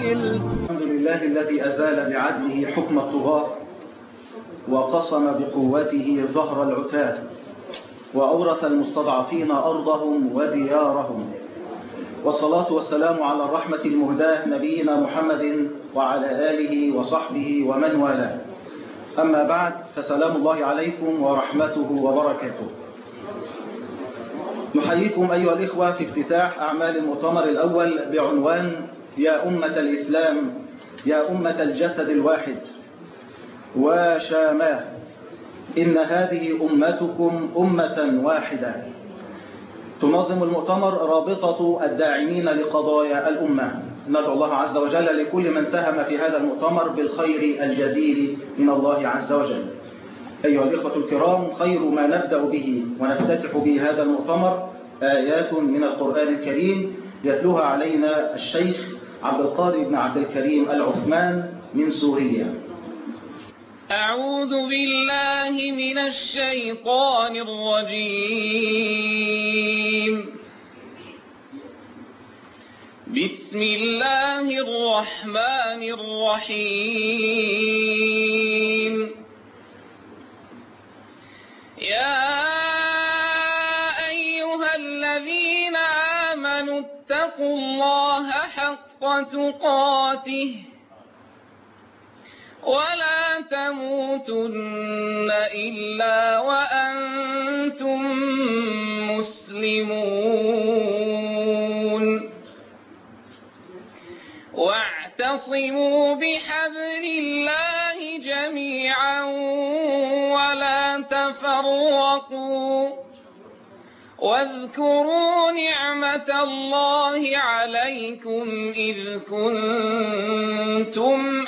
الحمد لله الذي أزال بعدله حكم الطغاة وقصم بقوته ظهر العتاة وأورث المستضعفين أرضهم وديارهم، والصلاة والسلام على الرحمة المهداة نبينا محمد وعلى آله وصحبه ومن والاه. أما بعد، فسلام الله عليكم ورحمته وبركاته. نحييكم أيها الإخوة في افتتاح أعمال المؤتمر الأول بعنوان يا أمة الإسلام، يا أمة الجسد الواحد وشاماه، إن هذه أمتكم أمة واحدة. تنظم المؤتمر رابطة الداعمين لقضايا الأمة. ندعو الله عز وجل لكل من ساهم في هذا المؤتمر بالخير الجزيل من الله عز وجل. أيها الإخوة الكرام، خير ما نبدأ به ونفتتح به هذا المؤتمر آيات من القرآن الكريم يتلوها علينا الشيخ عبد القادر بن عبد الكريم العثمان من سوريا. أعوذ بالله من الشيطان الرجيم. بسم الله الرحمن الرحيم. يا أيها الذين آمنوا اتقوا الله حق تقاته ولا تموتن إلا وأنتم مسلمون. واعتصموا بحبل الله جميعا ولا تفرقوا، واذكروا نعمة الله عليكم إذ كنتم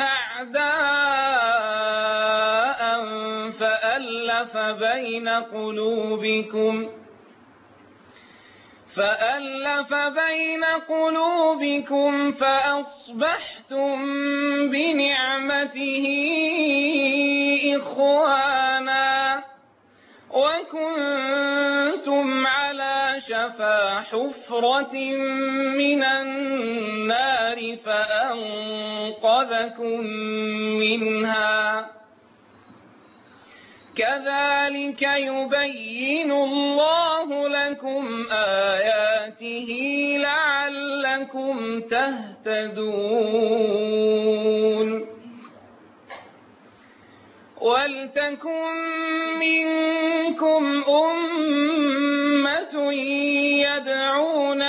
أعداء فألف بين قلوبكم فأصبحتم بنعمته إخوانا، وكنتم على شفا حفرة من النار فأنقذكم منها. كذلك يبين الله لكم آياته لعلكم تهتدون. ولتكن منكم أمة يدعون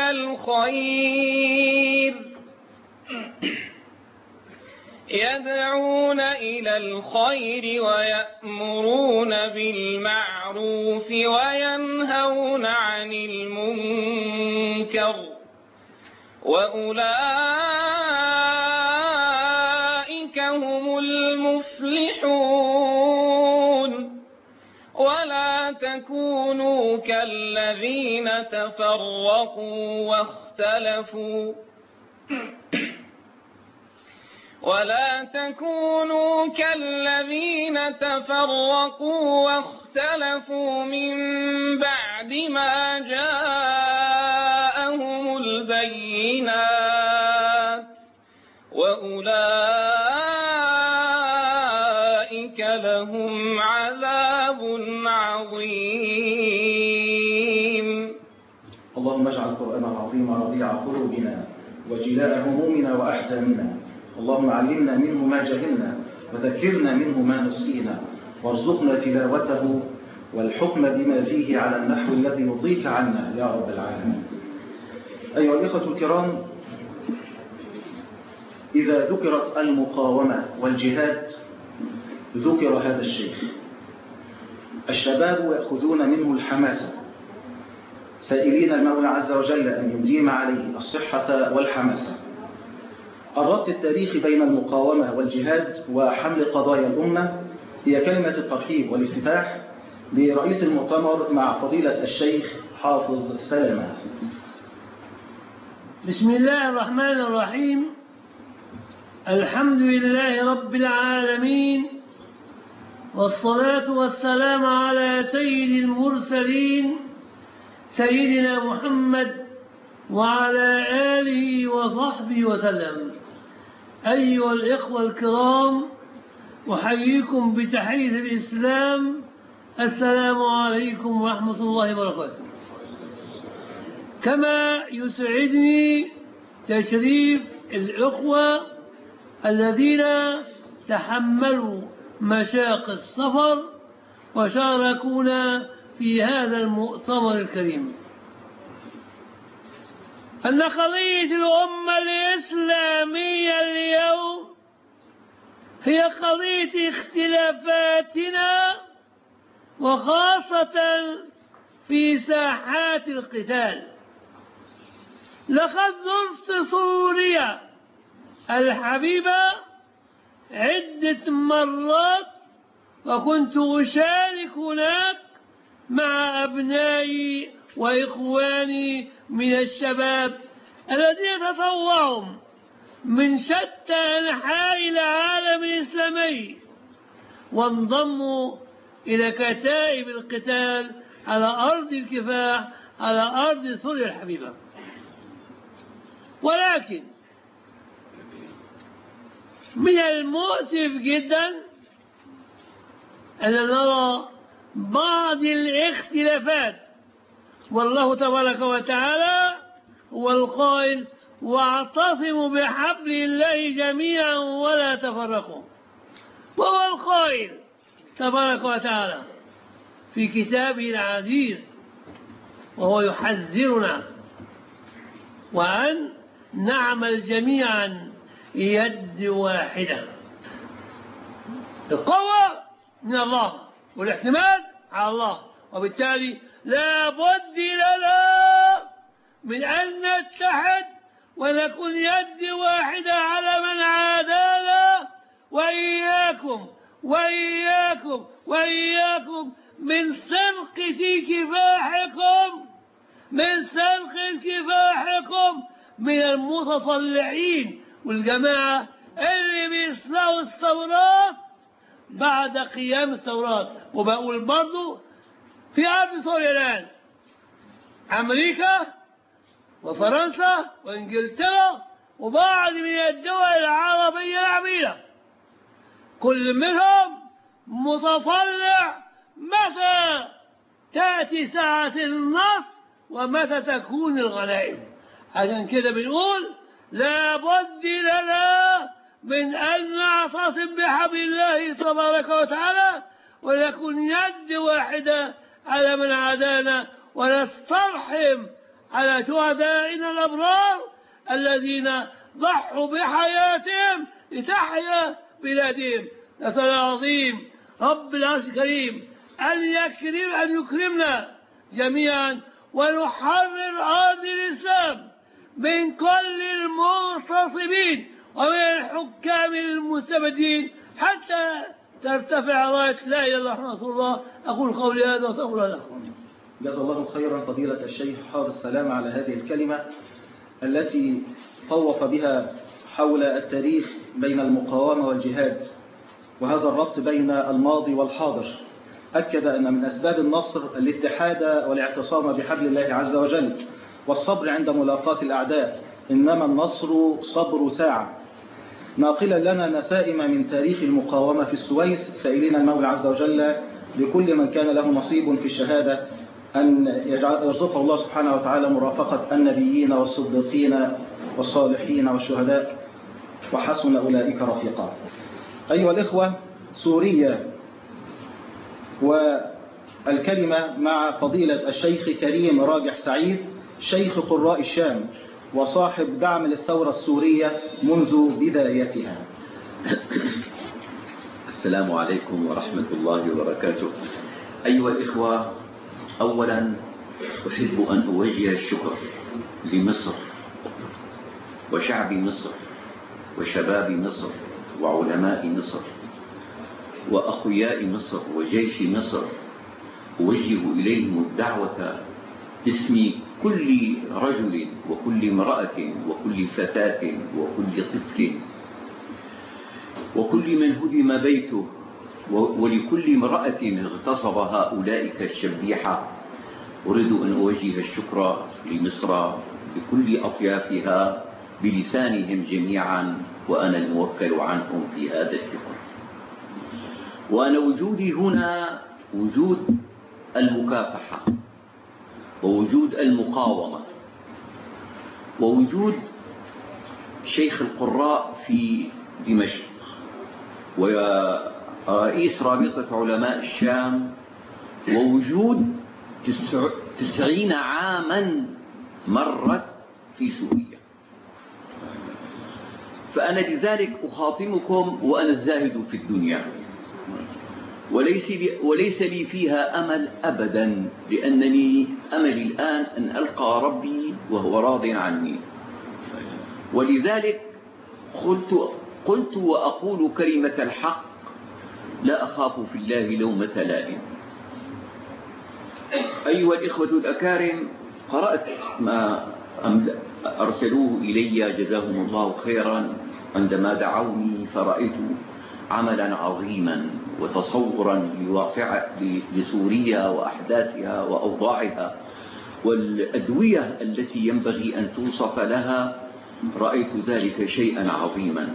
إلى الخير ويأمرون بالمعروف وينهون عن المنكر، وأولئك هم المفلحون. ولا تكونوا كالذين تفرقوا واختلفوا من بعد ما جاءهم البينات، وأولئك لهم عذاب عظيم. اللهم اجعل القرآن العظيم ربيع قلوبنا وجلاء همومنا وأحزاننا. اللهم علمنا منه ما جهلنا وذكرنا منه ما نسينا، وارزقنا تلاوته والحكم بما فيه على النحو الذي يرضيك عنا يا رب العالمين. أيها الإخوة الكرام، إذا ذكرت المقاومة والجهاد ذكر هذا الشيخ. الشباب يأخذون منه الحماسة، سائلين المولى عز وجل أن يديم عليه الصحة والحماسة. الربط التاريخي بين المقاومة والجهاد وحمل قضايا الأمة هي كلمة الترحيب والافتتاح لرئيس المؤتمر مع فضيلة الشيخ حافظ سلامة. بسم الله الرحمن الرحيم. الحمد لله رب العالمين، والصلاة والسلام على سيد المرسلين سيدنا محمد وعلى آله وصحبه وسلم. أيها الإخوة الكرام، أحييكم بتحية الإسلام. السلام عليكم ورحمة الله وبركاته. كما يسعدني تشريف الإخوة الذين تحملوا مشاق السفر وشاركونا في هذا المؤتمر الكريم. أن قضية الأمة الإسلامية اليوم هي قضية اختلافاتنا، وخاصة في ساحات القتال. لقد زرت سوريا الحبيبة عدة مرات، وكنت أشارك هناك مع أبنائي وإخواني من الشباب الذين تطوعوا من شتى أنحاء العالم الإسلامي وانضموا إلى كتائب القتال على أرض الكفاح، على أرض سوريا الحبيبة. ولكن من المؤسف جدا أن نرى بعض الاختلافات، والله تبارك وتعالى هو القائل: واعتصموا بحبل الله جميعا ولا تفرقوا. وهو القائل تبارك وتعالى في كتابه العزيز وهو يحذرنا وأن نعمل جميعا يد واحدة. القوة من الله والاعتماد على الله، وبالتالي لا بد لنا من أن نتحد ونكون يد واحدة على من عادانا. وإياكم وإياكم وإياكم من سلق كفاحكم، من سلق كفاحكم من المتصلعين والجماعة اللي بيصنعوا الثورات بعد قيام الثورات. وبقول برضو في أرض سوريا الآن أمريكا وفرنسا وإنجلترا وبعض من الدول العربية العميلة، كل منهم متطلع متى تأتي ساعة النصر ومتى تكون الغنائم. عشان كده بنقول لا بد لنا من أن نعتصم بحبل الله تبارك وتعالى ونكون يد واحدة على من عادانا، ونسترحم على شهدائنا الأبرار الذين ضحوا بحياتهم لتحيا بلادهم. نسأل العظيم رب العرش الكريم أن يكرمنا جميعا ونحرر أرض الإسلام من كل المغتصبين ومن الحكام المستبدين حتى ترتفع راية لا إله إلا الله رسول الله. أقول قولي هذا وأستغفر الله لكم. جزا الله خيرا فضيلة الشيخ حافظ السلام على هذه الكلمة التي طوف بها حول التاريخ بين المقاومة والجهاد، وهذا الربط بين الماضي والحاضر. أكد أن من أسباب النصر الاتحاد والاعتصام بحبل الله عز وجل والصبر عند ملاقاة الأعداء، إنما النصر صبر ساعة. ناقلا لنا نسائم من تاريخ المقاومة في السويس، سائلين المولى عز وجل لكل من كان له نصيب في الشهادة أن يرزقه الله سبحانه وتعالى مرافقة النبيين والصديقين والصالحين والشهداء وحسن أولئك رفيقا. أيها الإخوة، سوريا والكلمة مع فضيلة الشيخ كريم راجح سعيد، شيخ قراء الشام وصاحب دعم للثورة السورية منذ بدايتها. السلام عليكم ورحمة الله وبركاته. أيها الإخوة، أولا أحب أن أوجه الشكر لمصر وشعب مصر وشباب مصر وعلماء مصر وأخوياء مصر وجيش مصر. أوجه إليهم الدعوة باسم كل رجل وكل امرأة وكل فتاة وكل طفل وكل من هدم بيته ولكل امرأة اغتصبها أولئك الشبيحة. أريد أن أوجه الشكر لمصر بكل أطيافها بلسانهم جميعا، وأنا الموكل عنهم في هذا الشكر. وأنا وجودي هنا وجود المكافحة، ووجود المقاومة، ووجود شيخ القراء في دمشق، ورئيس رابطة علماء الشام، ووجود 90 عاما مرت في سوريا. فأنا لذلك أخاطمكم وأنا الزاهد في الدنيا، وليس لي فيها أمل أبدا، لأنني أملي الآن أن ألقى ربي وهو راض عني. ولذلك قلت وأقول كلمة الحق: لا أخاف في الله لومة لائم. أيها الإخوة الأكارم، قرأت ما أرسلوه إلي جزاهم الله خيرا عندما دعوني، فرأيت عملا عظيما وتصورا لسوريا وأحداثها وأوضاعها والأدوية التي ينبغي أن توصف لها. رأيت ذلك شيئا عظيما،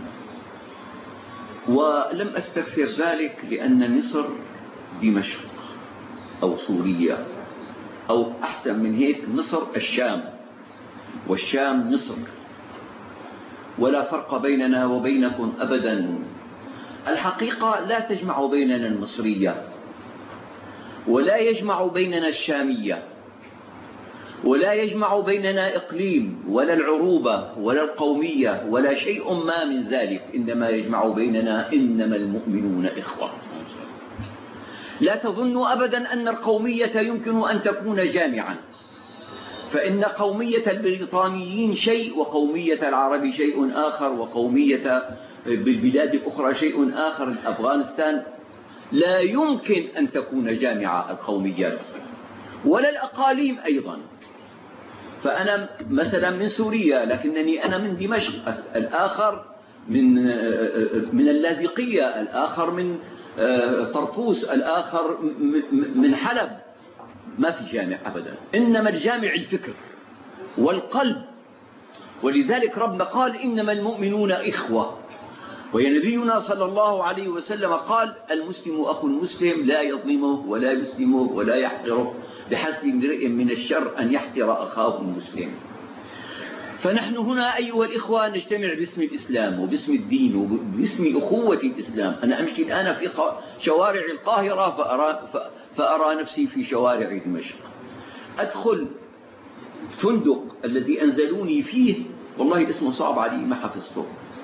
ولم أستكثر ذلك، لأن مصر دمشق أو سوريا، أو أحسن من هيك مصر الشام، والشام مصر، ولا فرق بيننا وبينكم أبدا. الحقيقة لا تجمع بيننا المصرية، ولا يجمع بيننا الشامية، ولا يجمع بيننا إقليم ولا العروبة ولا القومية ولا شيء ما من ذلك. إنما يجمع بيننا إنما المؤمنون إخوة. لا تظنوا أبدا أن القومية يمكن أن تكون جامعا، فإن قومية البريطانيين شيء، وقومية العرب شيء آخر، وقومية بالبلاد الأخرى شيء آخر. أفغانستان لا يمكن أن تكون جامعة القوميات، ولا الأقاليم أيضا. فأنا مثلا من سوريا، لكنني أنا من دمشق، الآخر من اللاذقية، الآخر من طرطوس، الآخر من حلب. ما في جامع أبدا، إنما الجامع الفكر والقلب. ولذلك ربنا قال: إنما المؤمنون إخوة. ونبينا صلى الله عليه وسلم قال: المسلم أخو المسلم، لا يظلمه ولا يسلمه ولا يحقره، بحسب امرئ من الشر أن يحقر أخاه المسلم. فنحن هنا أيها الإخوة نجتمع باسم الإسلام وباسم الدين وباسم أخوة الإسلام. أنا أمشي الآن في شوارع القاهرة فأرى نفسي في شوارع دمشق. أدخل فندق الذي أنزلوني فيه، والله اسمه صعب علي ما حفظته،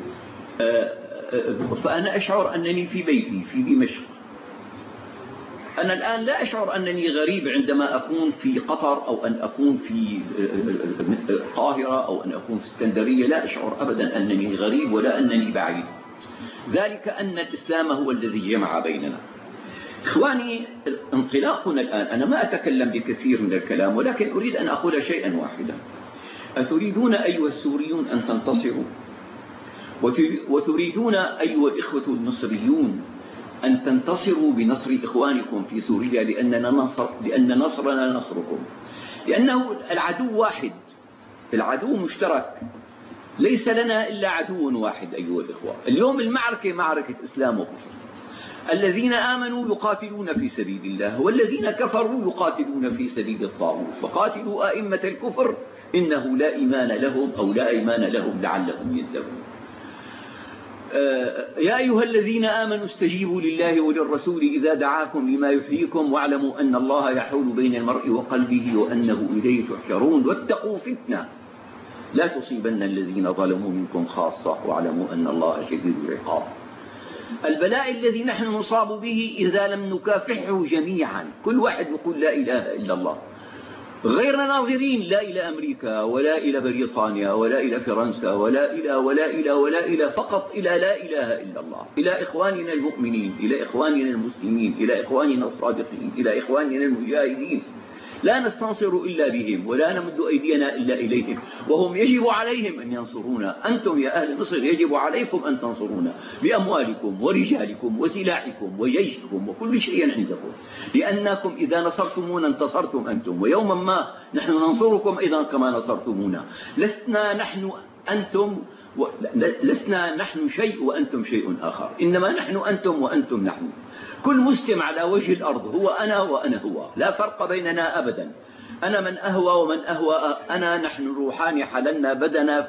فأنا أشعر أنني في بيتي في دمشق. أنا الآن لا أشعر أنني غريب عندما أكون في قطر، أو أن أكون في القاهرة، أو أن أكون في اسكندرية. لا أشعر أبدا أنني غريب ولا أنني بعيد، ذلك أن الإسلام هو الذي جمع بيننا. إخواني، انطلاقنا الآن، أنا ما أتكلم بكثير من الكلام، ولكن أريد أن أقول شيئا واحدا. أتريدون أيها السوريون أن تنتصروا؟ وتريدون أيها الإخوة المصريون أن تنتصروا بنصر إخوانكم في سوريا، لأن نصرنا نصركم، لأنه العدو واحد، العدو مشترك، ليس لنا إلا عدو واحد. أيها الإخوة، اليوم المعركة معركة إسلام وكفر. الذين آمنوا يقاتلون في سبيل الله، والذين كفروا يقاتلون في سبيل الطاغوت، فقاتلوا أئمة الكفر إنه لا إيمان لهم، أو لا إيمان لهم لعلهم يتقون. يا أيها الذين آمنوا استجيبوا لله وللرسول إذا دعاكم لما يحييكم، واعلموا أن الله يحول بين المرء وقلبه وأنه إليه تحشرون، واتقوا فتنة لا تصيبن الذين ظلموا منكم خاصة، واعلموا أن الله شديد العقاب. البلاء الذي نحن نصاب به إذا لم نكافحه جميعا، كل واحد يقول لا إله إلا الله، غير ناظرين لا إلى أمريكا ولا إلى بريطانيا ولا إلى فرنسا ولا إلى فقط إلى لا إله إلا الله، إلى إخواننا المؤمنين، إلى إخواننا المسلمين، إلى إخواننا الصادقين، إلى إخواننا المجاهدين. لا نستنصر إلا بهم، ولا نمد أيدينا إلا إليهم، وهم يجب عليهم أن ينصرونا. أنتم يا أهل مصر يجب عليكم أن تنصرونا بأموالكم ورجالكم وسلاحكم وجيشكم وكل شيء عندكم، لأنكم إذا نصرتمونا انتصرتم أنتم، ويوما ما نحن ننصركم أيضا كما نصرتمونا. لسنا نحن أنتم لسنا نحن شيء وأنتم شيء آخر، إنما نحن أنتم وأنتم نحن. كل مسلم على وجه الأرض هو أنا وأنا هو، لا فرق بيننا أبدا. أنا من أهوى ومن أهوى، أنا نحن روحان حللنا بدنا،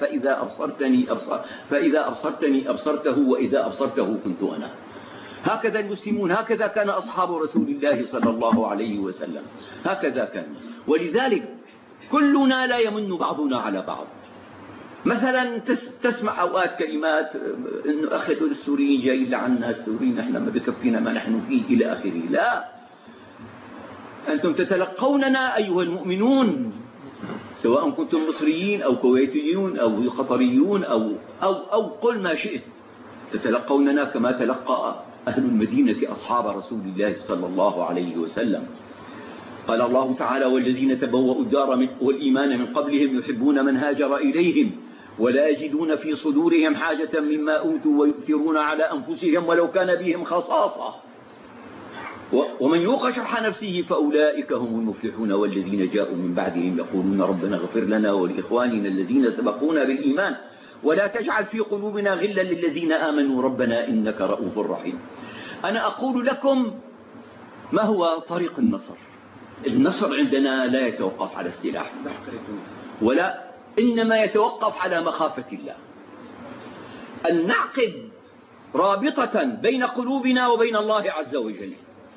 فإذا أبصرتني أبصرته، وإذا أبصرته كنت أنا. هكذا المسلمون، هكذا كان أصحاب رسول الله صلى الله عليه وسلم، هكذا كان. ولذلك كلنا لا يمن بعضنا على بعض. مثلا تسمع أوقات كلمات إنه أخذوا السوريين جايين لعنا، السوريين نحن ما بكفينا ما نحن فيه إلى آخره. لا، أنتم تتلقوننا أيها المؤمنون، سواء كنتم مصريين أو كويتيون أو قطريون أو قل ما شئت، تتلقوننا كما تلقى أهل المدينة أصحاب رسول الله صلى الله عليه وسلم. قال الله تعالى: والذين تبوأوا الدار والإيمان من قبلهم يحبون من هاجر إليهم ولا يجدون في صدورهم حاجة مما أوتوا ويؤثرون على أنفسهم ولو كان بهم خصاصة ومن يوق شح نفسه فأولئك هم المفلحون والذين جاءوا من بعدهم يقولون ربنا اغفر لنا ولإخواننا الذين سبقونا بالإيمان ولا تجعل في قلوبنا غلا للذين آمنوا ربنا إنك رؤوف رحيم. أنا أقول لكم ما هو طريق النصر. النصر عندنا لا يتوقف على السلاح، ولا إنما يتوقف على مخافة الله. أن نعقد رابطة بين قلوبنا وبين الله عز وجل.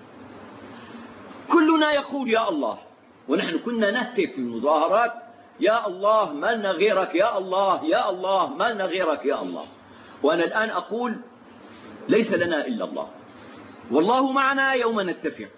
كلنا يقول يا الله، ونحن كنا نهتف في المظاهرات: يا الله ما لنا غيرك، يا الله يا الله ما لنا غيرك يا الله. وأنا الآن أقول ليس لنا إلا الله، والله معنا يوم نتفق،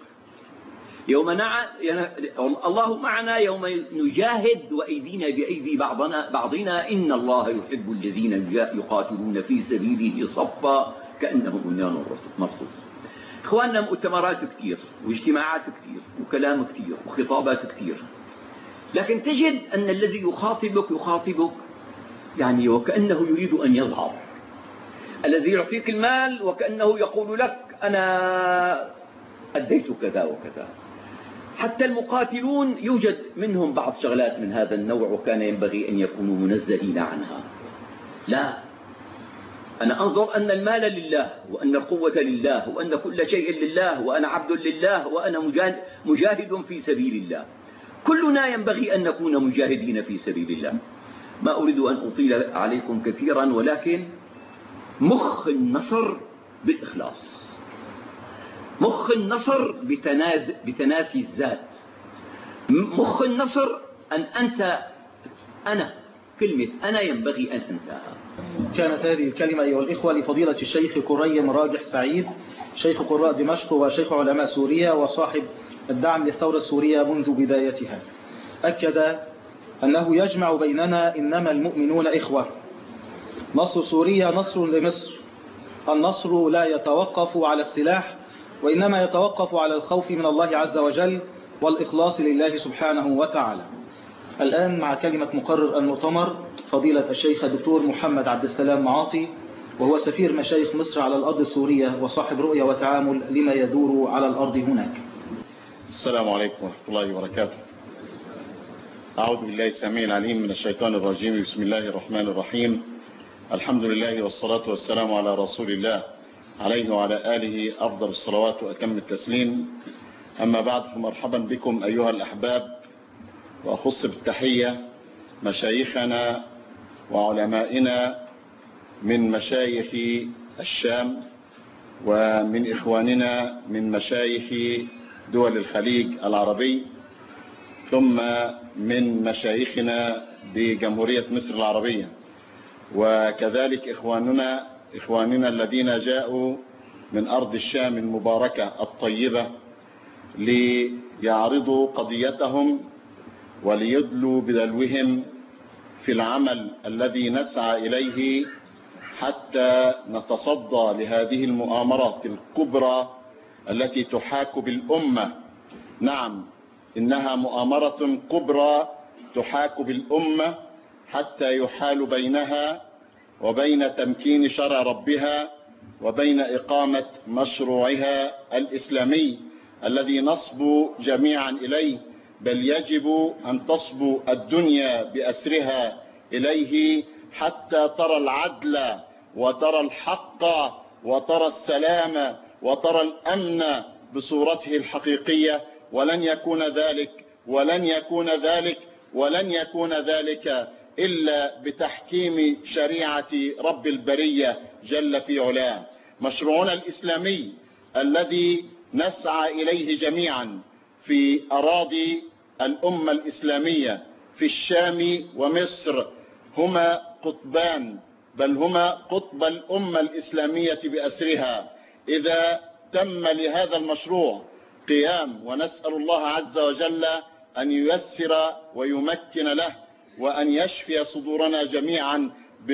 الله معنا يوم نجاهد وأيدينا بأيدي بعضنا إن الله يحب الذين يقاتلون في سبيله صفا كأنهم بنيان مرصوص. إخواننا، مؤتمرات كثير واجتماعات كثير وكلام كثير وخطابات كثير، لكن تجد أن الذي يخاطبك يعني وكأنه يريد أن يظهر. الذي يعطيك المال وكأنه يقول لك أنا أديت كذا وكذا. حتى المقاتلون يوجد منهم بعض شغلات من هذا النوع، وكان ينبغي أن يكونوا منزهين عنها. لا، أنا أنظر أن المال لله، وأن القوة لله، وأن كل شيء لله، وأنا عبد لله، وأنا مجاهد في سبيل الله. كلنا ينبغي أن نكون مجاهدين في سبيل الله. ما أريد أن أطيل عليكم كثيرا، ولكن مخ النصر بالإخلاص، مخ النصر بتناسي الذات، مخ النصر أن أنسى أنا، كلمة أنا ينبغي أن أنساها. كانت هذه الكلمة أيها الإخوة لفضيلة الشيخ كريم راجح سعيد، شيخ قراء دمشق وشيخ علماء سوريا وصاحب الدعم للثورة السورية منذ بدايتها. أكد أنه يجمع بيننا إنما المؤمنون إخوة. نصر سوريا نصر لمصر. النصر لا يتوقف على السلاح، وإنما يتوقف على الخوف من الله عز وجل والإخلاص لله سبحانه وتعالى. الآن مع كلمة مقرر المؤتمر فضيلة الشيخ الدكتور محمد عبد السلام معاطي، وهو سفير مشايخ مصر على الأرض السورية وصاحب رؤية وتعامل لما يدور على الأرض هناك. السلام عليكم ورحمة الله وبركاته. أعوذ بالله السميع العليم من الشيطان الرجيم. بسم الله الرحمن الرحيم. الحمد لله والصلاة والسلام على رسول الله عليه وعلى آله أفضل الصلوات وأتم التسليم. أما بعد، فمرحبا بكم أيها الأحباب، وأخص بالتحية مشايخنا وعلمائنا من مشايخ الشام، ومن إخواننا من مشايخ دول الخليج العربي، ثم من مشايخنا بجمهورية مصر العربية، وكذلك إخواننا الذين جاءوا من أرض الشام المباركة الطيبة ليعرضوا قضيتهم وليدلوا بدلوهم في العمل الذي نسعى إليه حتى نتصدى لهذه المؤامرات الكبرى التي تحاك بالأمة. نعم، إنها مؤامرة كبرى تحاك بالأمة حتى يحال بينها وبين تمكين شرع ربها وبين إقامة مشروعها الإسلامي الذي نصبو جميعا إليه، بل يجب أن تصبو الدنيا بأسرها إليه حتى ترى العدل وترى الحق وترى السلام وترى الأمن بصورته الحقيقية. ولن يكون ذلك ولن يكون ذلك ولن يكون ذلك إلا بتحكيم شريعة رب البرية جل في علاه. مشروعنا الإسلامي الذي نسعى إليه جميعا في أراضي الأمة الإسلامية في الشام ومصر هما قطبان، بل هما قطب الأمة الإسلامية بأسرها. إذا تم لهذا المشروع قيام، ونسأل الله عز وجل أن ييسر ويمكن له وأن يشفي صدورنا جميعا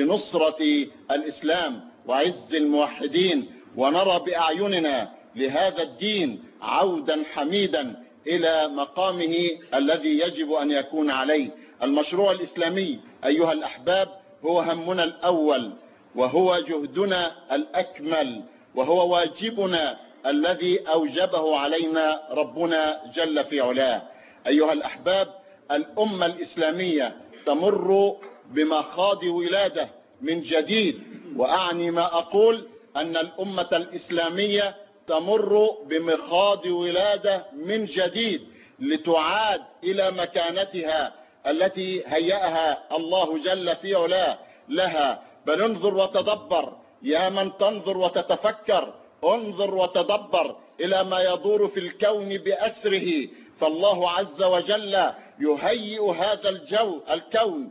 بنصرة الإسلام وعز الموحدين، ونرى بأعيننا لهذا الدين عودا حميدا إلى مقامه الذي يجب أن يكون عليه. المشروع الإسلامي أيها الأحباب هو همنا الأول، وهو جهدنا الأكمل، وهو واجبنا الذي أوجبه علينا ربنا جل في علاه. أيها الأحباب، الأمة الإسلامية تمر بمخاض ولادة من جديد، وأعني ما أقول أن الأمة الإسلامية تمر بمخاض ولادة من جديد لتعاد إلى مكانتها التي هيأها الله جل في علاه لها. بل انظر وتدبر يا من تنظر وتتفكر، انظر وتدبر إلى ما يدور في الكون بأسره، فالله عز وجل يهيئ هذا الكون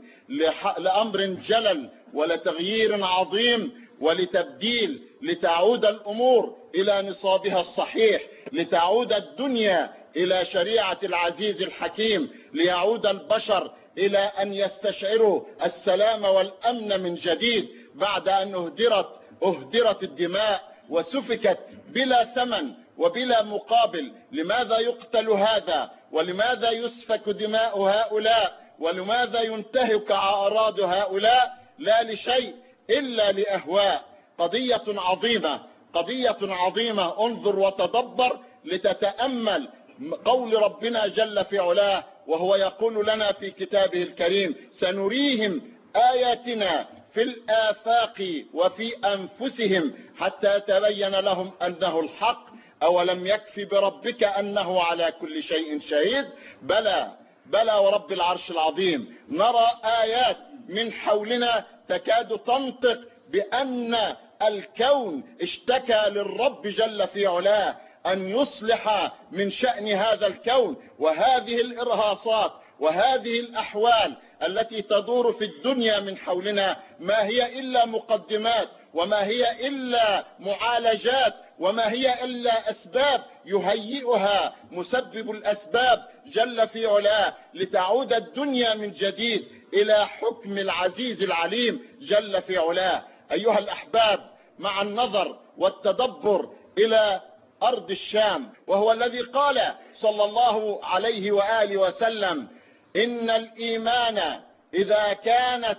لأمر جلل ولتغيير عظيم ولتبديل، لتعود الأمور إلى نصابها الصحيح، لتعود الدنيا إلى شريعة العزيز الحكيم، ليعود البشر إلى أن يستشعروا السلام والأمن من جديد بعد أن أهدرت الدماء وسفكت بلا ثمن وبلا مقابل. لماذا يقتل هذا؟ ولماذا يسفك دماء هؤلاء؟ ولماذا ينتهك أعراض هؤلاء؟ لا لشيء إلا لأهواء. قضية عظيمة، قضية عظيمة. انظر وتدبر لتتأمل قول ربنا جل في علاه، وهو يقول لنا في كتابه الكريم: سنريهم آياتنا في الآفاق وفي أنفسهم حتى تبين لهم أنه الحق، أولم يكفي بربك أنه على كل شيء شهيد. بلى بلى ورب العرش العظيم، نرى آيات من حولنا تكاد تنطق بأن الكون اشتكى للرب جل في علاه أن يصلح من شأن هذا الكون. وهذه الإرهاصات وهذه الأحوال التي تدور في الدنيا من حولنا ما هي إلا مقدمات، وما هي إلا معالجات، وما هي إلا أسباب يهيئها مسبب الأسباب جل في علاه لتعود الدنيا من جديد إلى حكم العزيز العليم جل في علاه. أيها الأحباب، مع النظر والتدبر إلى أرض الشام، وهو الذي قال صلى الله عليه وآله وسلم: إن الإيمان إذا كانت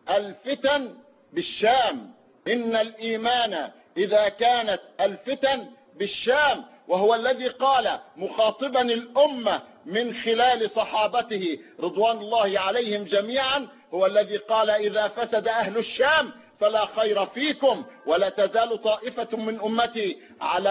الفتن بالشام، إن الإيمان إذا كانت الفتن بالشام. وهو الذي قال مخاطبا الأمة من خلال صحابته رضوان الله عليهم جميعا، هو الذي قال: إذا فسد أهل الشام فلا خير فيكم، ولا تزال طائفة من أمتي على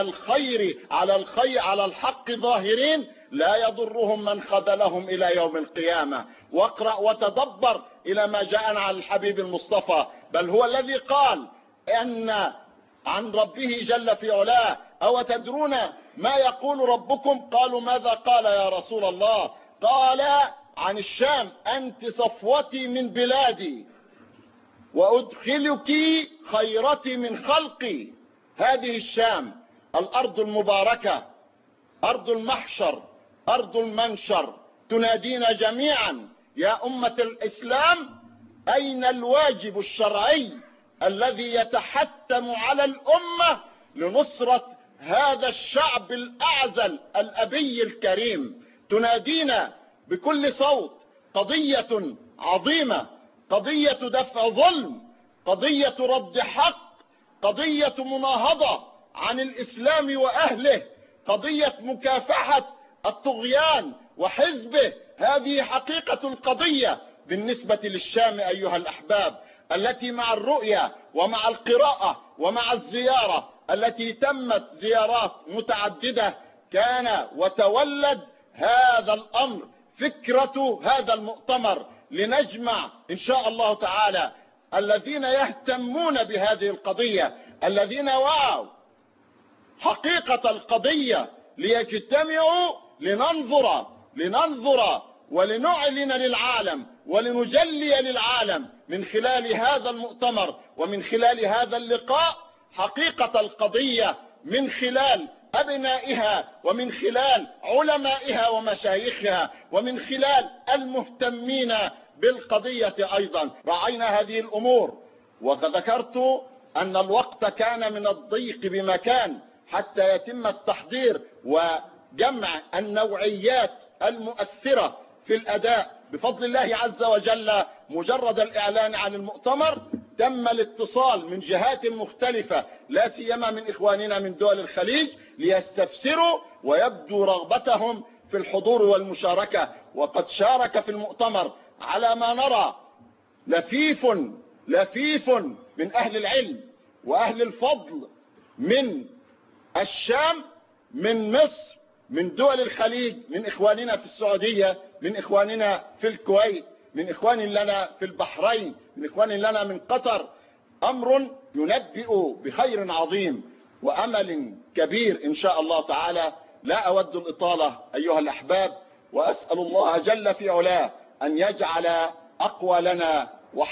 الحق ظاهرين، لا يضرهم من خذلهم إلى يوم القيامة. واقرأ وتدبر إلى ما جاءنا عن الحبيب المصطفى. بل هو الذي قال عن ربه جل في علاه: أو تدرون ما يقول ربكم؟ قالوا: ماذا قال يا رسول الله؟ قال عن الشام: أنت صفوتي من بلادي وأدخلك خيرتي من خلقي. هذه الشام الأرض المباركة، أرض المحشر، أرض المنشر، تنادينا جميعا: يا أمة الإسلام، أين الواجب الشرعي الذي يتحتم على الأمة لنصرة هذا الشعب الأعزل الأبي الكريم؟ تنادينا بكل صوت قضية عظيمة، قضية دفع ظلم، قضية رد حق، قضية مناهضة عن الإسلام وأهله، قضية مكافحة الطغيان وحزبه. هذه حقيقة القضية بالنسبة للشام أيها الأحباب. التي مع الرؤية ومع القراءة ومع الزيارة التي تمت زيارات متعددة كان وتولد هذا الأمر، فكرة هذا المؤتمر، لنجمع إن شاء الله تعالى الذين يهتمون بهذه القضية، الذين وعوا حقيقة القضية، ليجتمعوا لننظر ولنعلن للعالم ولنجلي للعالم من خلال هذا المؤتمر ومن خلال هذا اللقاء حقيقة القضية، من خلال أبنائها ومن خلال علمائها ومشايخها ومن خلال المهتمين بالقضية أيضا. رأينا هذه الأمور وذكرت أن الوقت كان من الضيق بمكان حتى يتم التحضير وجمع النوعيات المؤثرة في الأداء. بفضل الله عز وجل مجرد الإعلان عن المؤتمر تم الاتصال من جهات مختلفة، لا سيما من إخواننا من دول الخليج، ليستفسروا ويبدو رغبتهم في الحضور والمشاركة. وقد شارك في المؤتمر على ما نرى لفيف من أهل العلم وأهل الفضل من الشام، من مصر، من دول الخليج، من إخواننا في السعودية، من إخواننا في الكويت، من إخوان لنا في البحرين، من إخوان لنا من قطر. أمر ينبئ بخير عظيم وأمل كبير إن شاء الله تعالى. لا أود الإطالة أيها الأحباب، وأسأل الله جل في علاه أن يجعل أقوالنا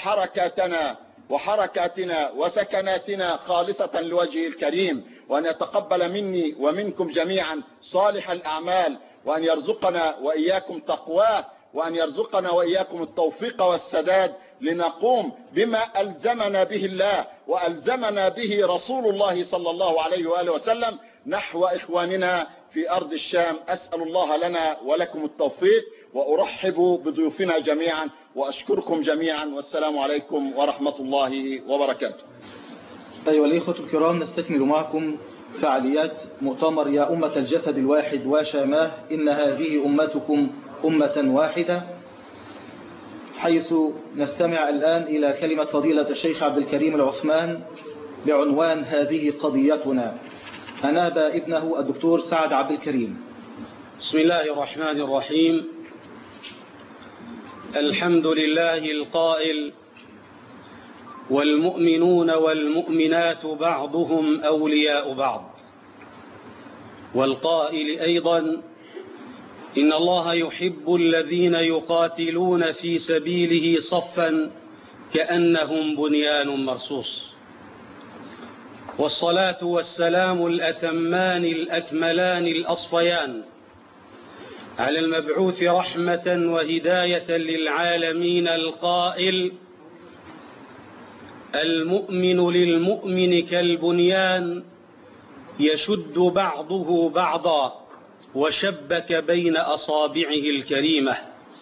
وحركاتنا وسكناتنا خالصة لوجهه الكريم، وأن يتقبل مني ومنكم جميعا صالح الأعمال، وأن يرزقنا وإياكم تقواه، وأن يرزقنا وإياكم التوفيق والسداد لنقوم بما ألزمنا به الله وألزمنا به رسول الله صلى الله عليه وآله وسلم نحو إخواننا في أرض الشام. أسأل الله لنا ولكم التوفيق، وأرحب بضيوفنا جميعا وأشكركم جميعا، والسلام عليكم ورحمة الله وبركاته. أيها الإخوة الكرام، نستكمل معكم فعاليات مؤتمر يا أمة الجسد الواحد وشاماه، إن هذه أمتكم أمة واحدة، حيث نستمع الآن إلى كلمة فضيلة الشيخ عبد الكريم العثمان بعنوان هذه قضيتنا. أناب ابنه الدكتور سعد عبد الكريم. بسم الله الرحمن الرحيم. الحمد لله القائل: والمؤمنون والمؤمنات بعضهم أولياء بعض، والقائل أيضا: إن الله يحب الذين يقاتلون في سبيله صفا كأنهم بنيان مرصوص. والصلاة والسلام الأتمان الأكملان الأصفيان على المبعوث رحمة وهداية للعالمين، القائل: المؤمن للمؤمن كالبنيان يشد بعضه بعضا وشبك بين أصابعه الكريمة.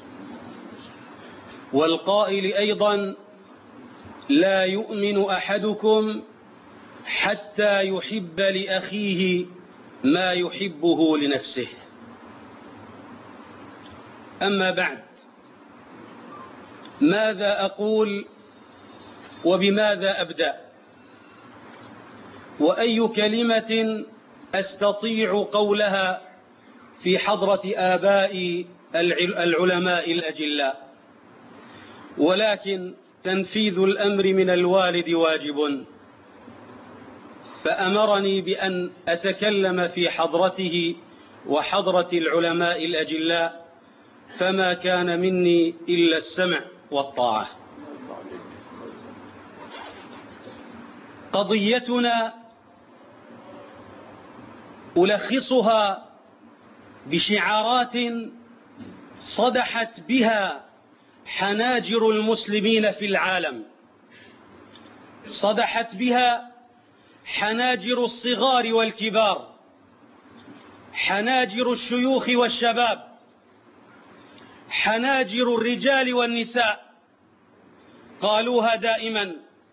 والقائل أيضا: لا يؤمن أحدكم حتى يحب لأخيه ما يحبه لنفسه. أما بعد، ماذا أقول وبماذا أبدأ؟ وأي كلمة أستطيع قولها في حضرة آباء العلماء الأجلاء؟ ولكن تنفيذ الأمر من الوالد واجب، فأمرني بأن أتكلم في حضرته وحضرة العلماء الأجلاء، فما كان مني إلا السمع والطاعة. قضيتنا ألخصها بشعارات صدحت بها حناجر المسلمين في العالم، صدحت بها حناجر الصغار والكبار، حناجر الشيوخ والشباب، حناجر الرجال والنساء. قالوها دائما: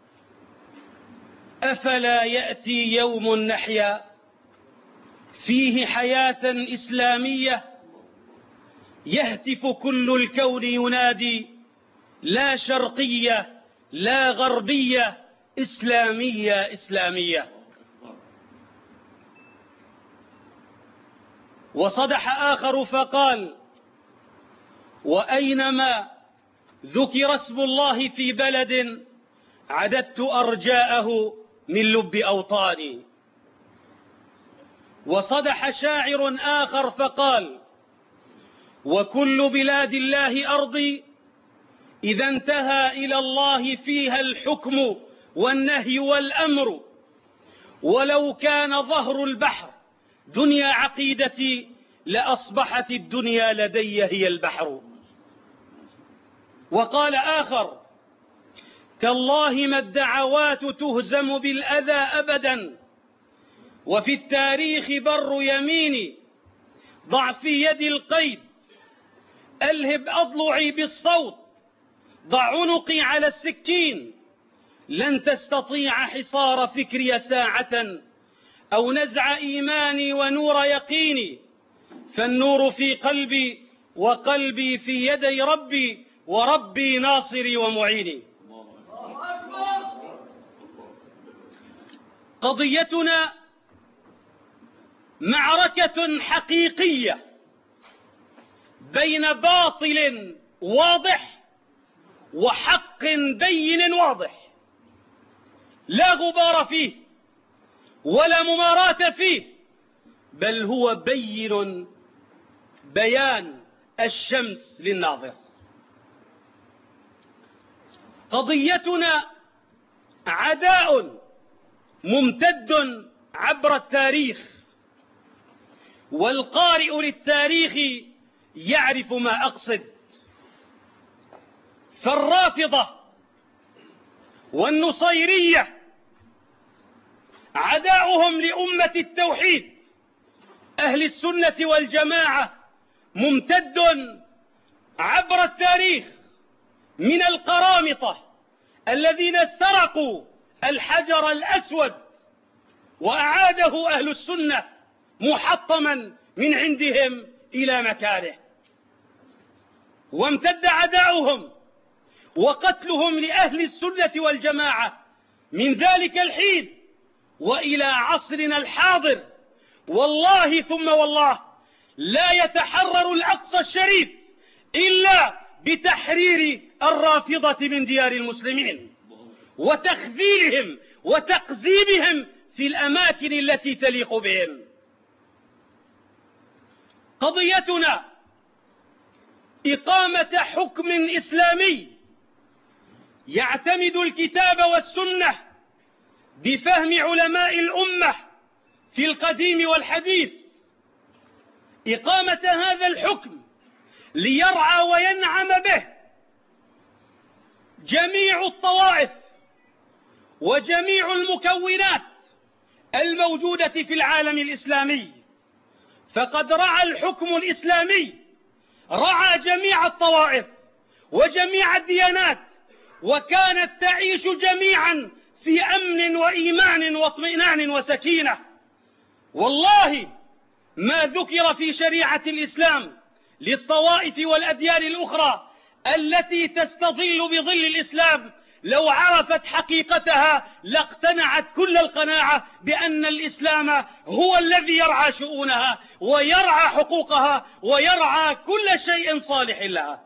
أفلا يأتي يوم نحيا فيه حياة إسلامية يهتف كل الكون ينادي: لا شرقية لا غربية، إسلامية إسلامية. وصدح آخر فقال: وأينما ذكر اسم الله في بلد عددت أرجاءه من لب أوطاني. وصدح شاعر آخر فقال: وكل بلاد الله أرضي إذا انتهى إلى الله فيها الحكم والنهي والأمر، ولو كان ظهر البحر دنيا عقيدتي لأصبحت الدنيا لدي هي البحر. وقال آخر: تالله ما الدعوات تهزم بالأذى أبدا، وفي التاريخ بر يميني ضع في يدي القيد، ألهب أضلعي بالصوت، ضع عنقي على السكين، لن تستطيع حصار فكري ساعة أو نزع إيماني ونور يقيني، فالنور في قلبي وقلبي في يدي ربي، وربي ناصري ومعيني. قضيتنا معركة حقيقية بين باطل واضح وحق بين واضح، لا غبار فيه ولا مماراة فيه، بل هو بين بيان الشمس للناظر. قضيتنا عداء ممتد عبر التاريخ، والقارئ للتاريخ يعرف ما أقصد. فالرافضة والنصيرية عداؤهم لأمة التوحيد أهل السنة والجماعة ممتد عبر التاريخ، من القرامطة الذين سرقوا الحجر الأسود وأعاده أهل السنة محطما من عندهم إلى مكانه، وامتد عداؤهم وقتلهم لأهل السنة والجماعة من ذلك الحين وإلى عصرنا الحاضر. والله ثم والله لا يتحرر الأقصى الشريف إلا بتحرير الرافضة من ديار المسلمين وتخذيلهم وتقزيمهم في الأماكن التي تليق بهم. قضيتنا إقامة حكم إسلامي يعتمد الكتاب والسنة بفهم علماء الأمة في القديم والحديث، إقامة هذا الحكم ليرعى وينعم به جميع الطوائف وجميع المكونات الموجودة في العالم الإسلامي، فقد رعى الحكم الإسلامي رعى جميع الطوائف وجميع الديانات، وكانت تعيش جميعا في أمن وإيمان واطمئنان وسكينة. والله ما ذكر في شريعة الإسلام للطوائف والأديان الأخرى التي تستظل بظل الإسلام لو عرفت حقيقتها لاقتنعت كل القناعة بأن الإسلام هو الذي يرعى شؤونها ويرعى حقوقها ويرعى كل شيء صالح لها.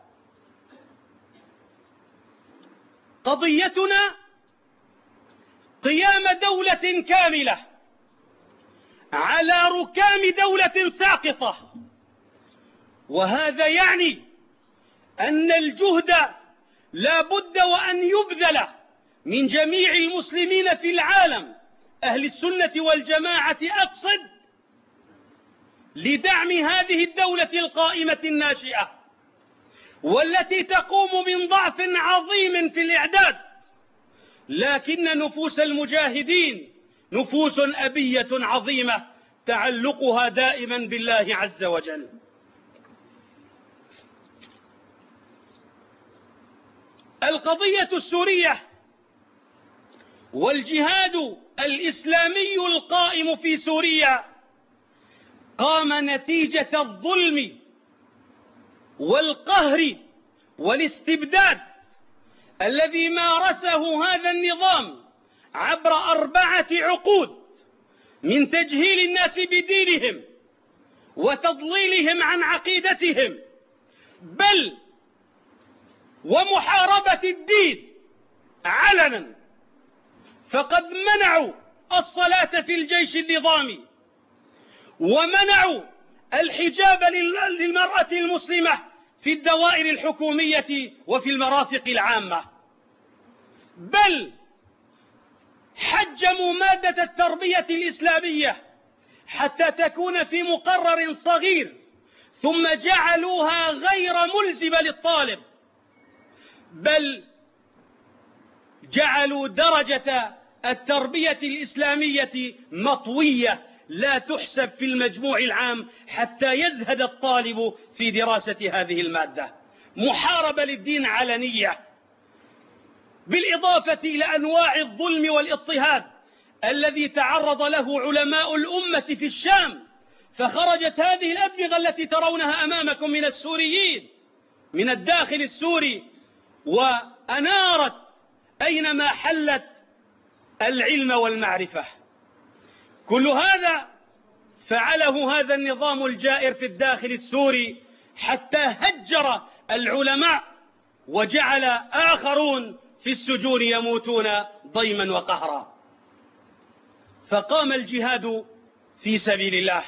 قضيتنا قيام دولة كاملة على ركام دولة ساقطة، وهذا يعني أن الجهد لا بد وأن يبذل من جميع المسلمين في العالم أهل السنة والجماعة أقصد لدعم هذه الدولة القائمة الناشئة، والتي تقوم من ضعف عظيم في الإعداد، لكن نفوس المجاهدين نفوس أبية عظيمة تعلقها دائما بالله عز وجل. القضية السورية والجهاد الإسلامي القائم في سوريا قام نتيجة الظلم والقهر والاستبداد الذي مارسه هذا النظام عبر 4 عقود من تجهيل الناس بدينهم وتضليلهم عن عقيدتهم، بل ومحاربة الدين علنا، فقد منعوا الصلاة في الجيش النظامي، ومنعوا الحجاب للمرأة المسلمة في الدوائر الحكومية وفي المرافق العامة، بل حجموا مادة التربية الإسلامية حتى تكون في مقرر صغير، ثم جعلوها غير ملزمة للطالب، بل جعلوا درجة التربية الإسلامية مطوية لا تحسب في المجموع العام حتى يزهد الطالب في دراسة هذه المادة. محاربة للدين علنية، بالإضافة إلى أنواع الظلم والاضطهاد الذي تعرض له علماء الأمة في الشام، فخرجت هذه الأدمغة التي ترونها أمامكم من السوريين من الداخل السوري، وأنارت أينما حلت العلم والمعرفة. كل هذا فعله هذا النظام الجائر في الداخل السوري حتى هجر العلماء وجعل آخرون في السجون يموتون ضيما وقهرا. فقام الجهاد في سبيل الله،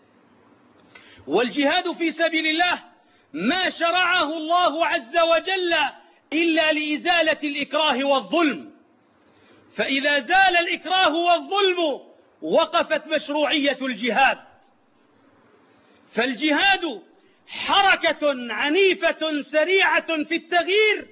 والجهاد في سبيل الله ما شرعه الله عز وجل إلا لإزالة الإكراه والظلم، فإذا زال الإكراه والظلم وقفت مشروعية الجهاد. فالجهاد حركة عنيفة سريعة في التغيير،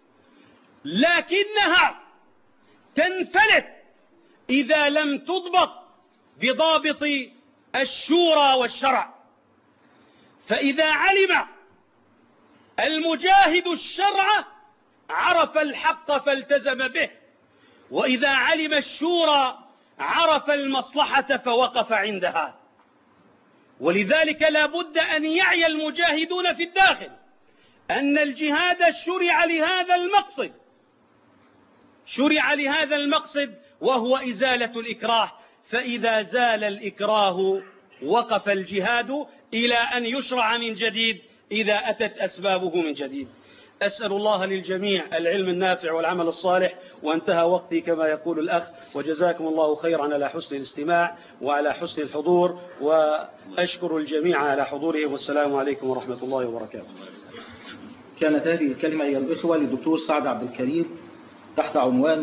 لكنها تنفلت إذا لم تضبط بضابط الشورى والشرع. فإذا علم المجاهد الشرع عرف الحق فالتزم به، وإذا علم الشورى عرف المصلحة فوقف عندها. ولذلك لا بد أن يعي المجاهدون في الداخل أن الجهاد شرع لهذا المقصد وهو إزالة الإكراه، فإذا زال الإكراه وقف الجهاد إلى أن يشرع من جديد إذا أتت أسبابه من جديد. أسأل الله للجميع العلم النافع والعمل الصالح، وانتهى وقتي كما يقول الأخ، وجزاكم الله خيرا على حسن الاستماع وعلى حسن الحضور، وأشكر الجميع على حضورهم، والسلام عليكم ورحمة الله وبركاته. كانت هذه الكلمة أيها الإخوة للدكتور سعد عبد الكريم تحت عنوان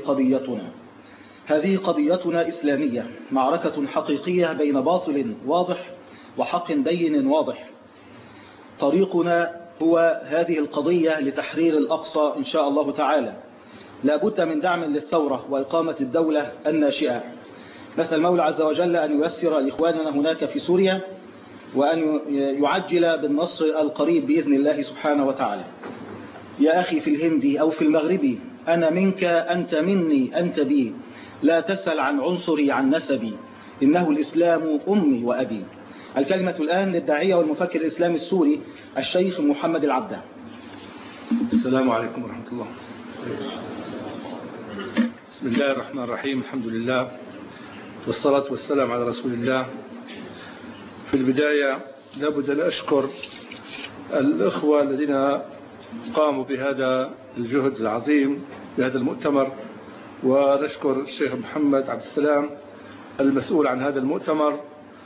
هذه قضيتنا إسلامية، معركة حقيقية بين باطل واضح وحق بين واضح. طريقنا هو هذه القضية لتحرير الأقصى إن شاء الله تعالى. لا بد من دعم للثورة وإقامة الدولة الناشئة. نسأل المولى عز وجل أن ييسر لإخواننا هناك في سوريا، وأن يعجل بالنصر القريب بإذن الله سبحانه وتعالى. يا أخي في الهند أو في المغرب، أنا منك أنت مني أنت بي، لا تسأل عن عنصري عن نسبي، إنه الإسلام أمي وأبي. الكلمة الآن للداعية والمفكر الإسلامي السوري الشيخ محمد العبدة. السلام عليكم ورحمة الله. بسم الله الرحمن الرحيم، الحمد لله والصلاة والسلام على رسول الله. في البداية لابد أن أشكر الأخوة الذين قاموا بهذا الجهد العظيم بهذا المؤتمر، ونشكر الشيخ محمد عبد السلام المسؤول عن هذا المؤتمر،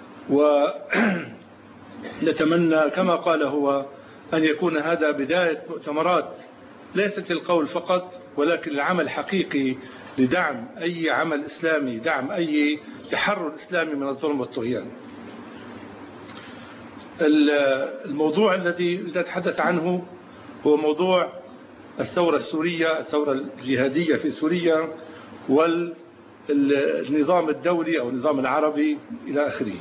ونتمنى كما قال هو أن يكون هذا بداية مؤتمرات ليست القول فقط، ولكن العمل حقيقي لدعم أي عمل إسلامي، دعم أي تحرر إسلامي من الظلم والطغيان. الموضوع الذي نتحدث عنه هو موضوع الثورة السورية، الثورة الجهادية في سوريا، والنظام الدولي أو النظام العربي إلى آخره.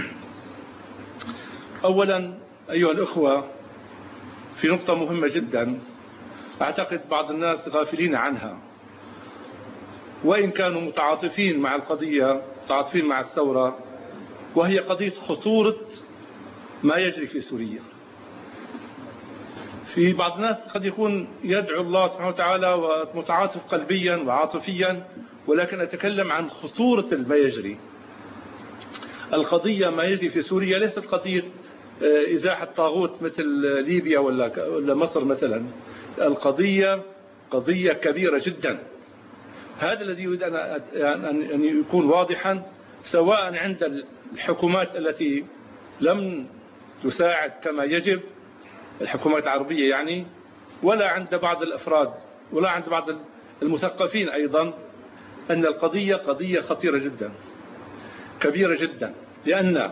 أولا أيها الأخوة، في نقطة مهمة جدا أعتقد بعض الناس غافلين عنها، وإن كانوا متعاطفين مع القضية، متعاطفين مع الثورة، وهي قضية خطورة ما يجري في سوريا. في بعض الناس قد يكون يدعو الله سبحانه وتعالى ومتعاطف قلبيا وعاطفيا، ولكن أتكلم عن خطورة ما يجري. القضية ما يجري في سوريا ليست قضية إزاحة طاغوت مثل ليبيا ولا مصر مثلا. القضية قضية كبيرة جدا. هذا الذي يريد أن يكون واضحا، سواء عند الحكومات التي لم تساعد كما يجب، الحكومات العربية يعني، ولا عند بعض الأفراد ولا عند بعض المثقفين أيضا، أن القضية قضية خطيرة جدا كبيرة جدا. لأن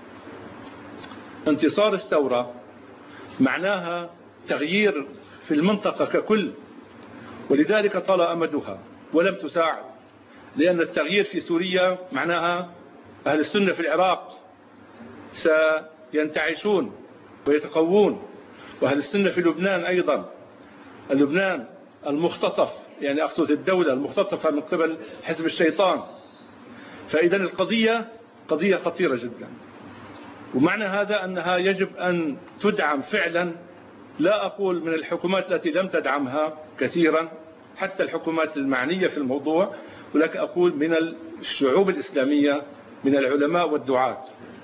انتصار الثورة معناها تغيير في المنطقة ككل، ولذلك طال أمدها ولم تساعد. لأن التغيير في سوريا معناها أهل السنة في العراق سينتعشون ويتقوون، وأهل السنة في لبنان أيضا، لبنان المختطف، يعني أقصد الدولة المختطفة من قبل حزب الشيطان. فإذا القضية قضية خطيرة جدا، ومعنى هذا أنها يجب أن تدعم فعلا. لا أقول من الحكومات التي لم تدعمها كثيرا، حتى الحكومات المعنية في الموضوع، ولكن أقول من الشعوب الإسلامية، من العلماء والدعاة.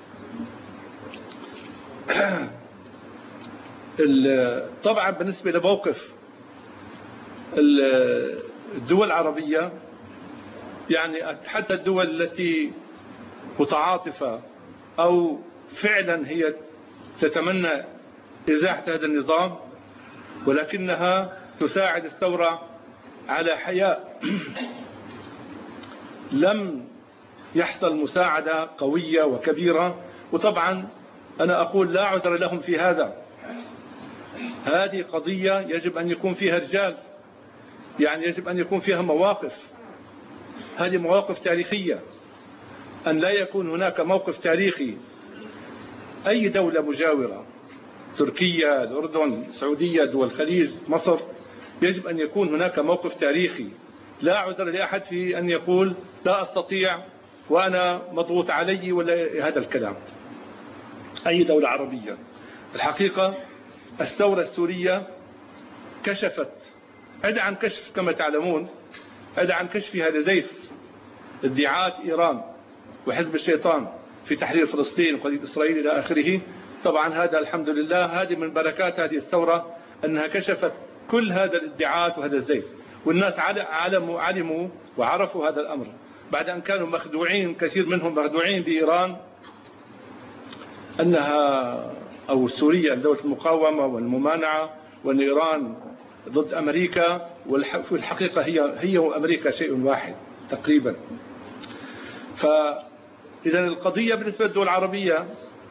طبعا بالنسبة لموقف الدول العربية، يعني حتى الدول التي متعاطفة أو فعلا هي تتمنى إزاحة هذا النظام، ولكنها تساعد الثورة على حياء. لم يحصل مساعدة قوية وكبيرة، وطبعا أنا أقول لا عذر لهم في هذا. هذه قضية يجب أن يكون فيها رجال، يعني يجب أن يكون فيها مواقف. هذه مواقف تاريخية. أن لا يكون هناك موقف تاريخي أي دولة مجاورة، تركيا، الأردن، السعودية، دول الخليج، مصر، يجب أن يكون هناك موقف تاريخي. لا عذر لأحد في أن يقول لا أستطيع وأنا مضغوط علي ولا هذا الكلام. أي دولة عربية. الحقيقة الثورة السورية كشفت، عدا عن كشف كما تعلمون، عدا عن كشفها لزيف ادعاءات إيران وحزب الشيطان في تحرير فلسطين وقضية إسرائيل إلى آخره. طبعا هذا الحمد لله، هذه من بركات هذه الثورة أنها كشفت كل هذا الادعاءات وهذا الزيف، والناس علموا وعرفوا هذا الأمر بعد أن كانوا مخدوعين، كثير منهم مخدوعين بإيران أنها أو سوريا دولة المقاومة والممانعة، وأن إيران ضد أمريكا، وفي الحقيقة هي وأمريكا شيء واحد تقريبا. فإذا القضية بالنسبة للدول العربية،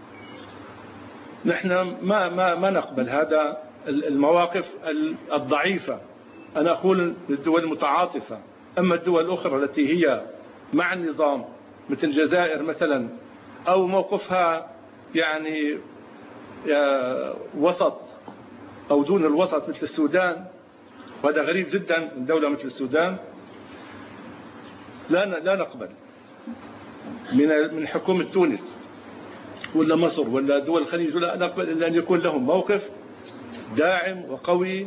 نحن ما نقبل هذا المواقف الضعيفة. أنا أقول للدول المتعاطفة. أما الدول الأخرى التي هي مع النظام مثل الجزائر مثلا، أو موقفها يعني وسط أو دون الوسط مثل السودان، وهذا غريب جدا من دولة مثل السودان، لا نقبل من حكومة تونس ولا مصر ولا دول الخليج، لا نقبل إلا أن يكون لهم موقف داعم وقوي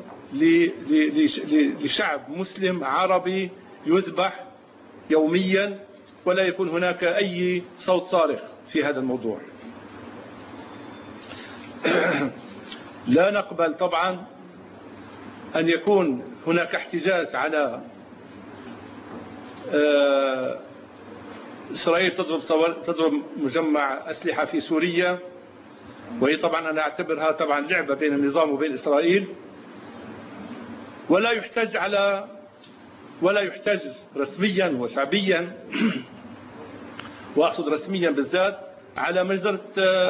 لشعب مسلم عربي يذبح يوميا، ولا يكون هناك أي صوت صارخ في هذا الموضوع. لا نقبل طبعا أن يكون هناك احتجاج على إسرائيل تضرب مجمع أسلحة في سوريا، وهي طبعا أنا أعتبرها طبعا لعبة بين النظام وبين إسرائيل. ولا يحتج رسميا وشعبيا وأقصد رسميا بالذات على مجزرة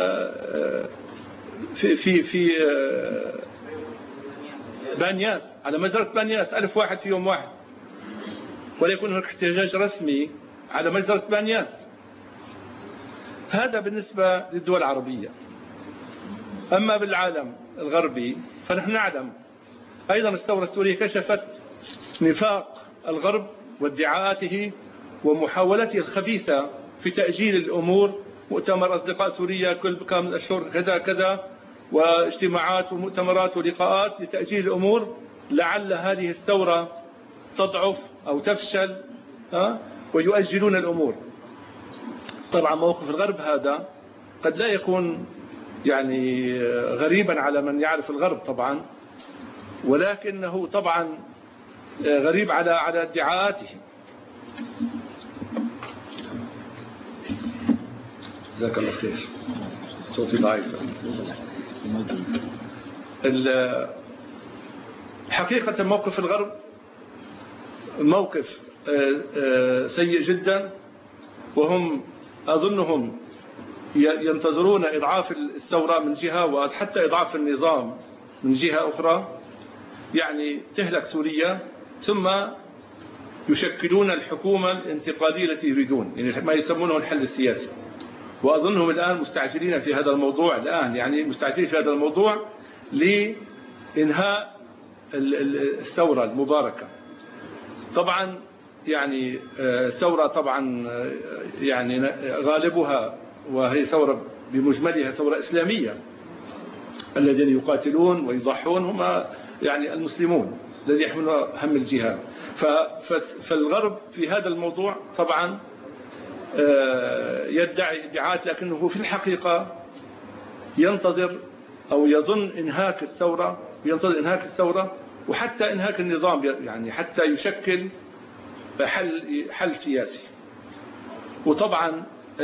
في بانياس، على مجزرة بانياس 1000 واحد في يوم واحد، ولا يكون هناك احتجاج رسمي على مجزرة بانياس. هذا بالنسبة للدول العربية. أما بالعالم الغربي فنحن نعلم أيضا الثورة السورية كشفت نفاق الغرب وادعاءاته ومحاولته الخبيثة في تأجيل الأمور. مؤتمر أصدقاء سوريا كل كم أشهر كذا كذا، واجتماعات ومؤتمرات ولقاءات لتأجيل الأمور، لعل هذه الثورة تضعف أو تفشل ويؤجلون الأمور. طبعا موقف الغرب هذا قد لا يكون يعني غريبا على من يعرف الغرب طبعا، ولكنه طبعا غريب على ادعاءاتهم. جزاك الله خير، صوتي ضعيف. حقيقة موقف الغرب موقف سيء جدا، وهم أظنهم ينتظرون إضعاف الثورة من جهة، وحتى إضعاف النظام من جهة أخرى، يعني تهلك سوريا ثم يشكلون الحكومة الانتقالية التي يريدون، يعني ما يسمونه الحل السياسي. وأظنهم الآن مستعجلين في هذا الموضوع، يعني مستعجلين في هذا الموضوع لإنهاء الثورة المباركة. طبعا يعني ثورة طبعا يعني غالبها، وهي ثورة بمجملها ثورة إسلامية، الذين يقاتلون ويضحون هم يعني المسلمون الذين يحملون هم الجهاد. فالغرب في هذا الموضوع طبعا يدعي ادعاءات، لكنه في الحقيقة ينتظر أو يظن إنهاك الثورة، ينتظر إنهاك الثورة وحتى إنهاك النظام، يعني حتى يشكل حل سياسي. وطبعا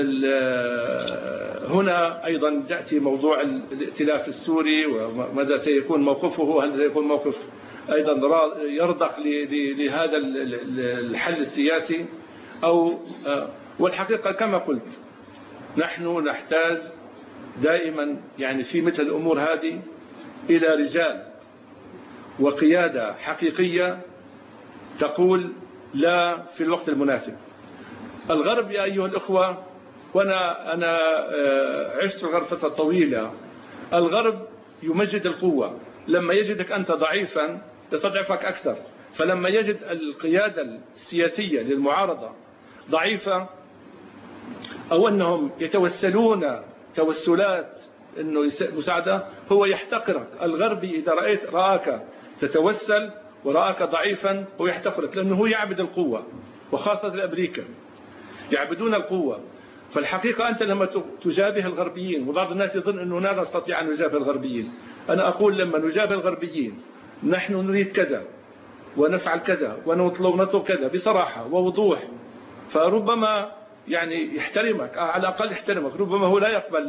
هنا أيضا يأتي موضوع الائتلاف السوري وماذا سيكون موقفه، هل سيكون موقف أيضا يرضخ لهذا الحل السياسي أو والحقيقة كما قلت نحن نحتاج دائما يعني في مثل الأمور هذه إلى رجال وقيادة حقيقية تقول لا في الوقت المناسب. الغرب يا أيها الأخوة، وأنا عشت في الغرب فترة طويلة، الغرب يمجد القوة، لما يجدك أنت ضعيفا يستضعفك أكثر، فلما يجد القيادة السياسية للمعارضة ضعيفة أو أنهم يتوسلون توسلات أنه مساعدة، هو يحتقرك. الغربي إذا رآك تتوسل ورآك ضعيفا هو يحتقرك، لأنه هو يعبد القوة، وخاصة الأمريكان يعبدون القوة. فالحقيقة أنت لما تجابه الغربيين، وبعض الناس يظن أنه لا نستطيع أن نجابه الغربيين، أنا أقول لما نجابه الغربيين نحن نريد كذا ونفعل كذا ونطلب كذا بصراحة ووضوح، فربما يعني يحترمك، على الأقل يحترمك. ربما هو لا يقبل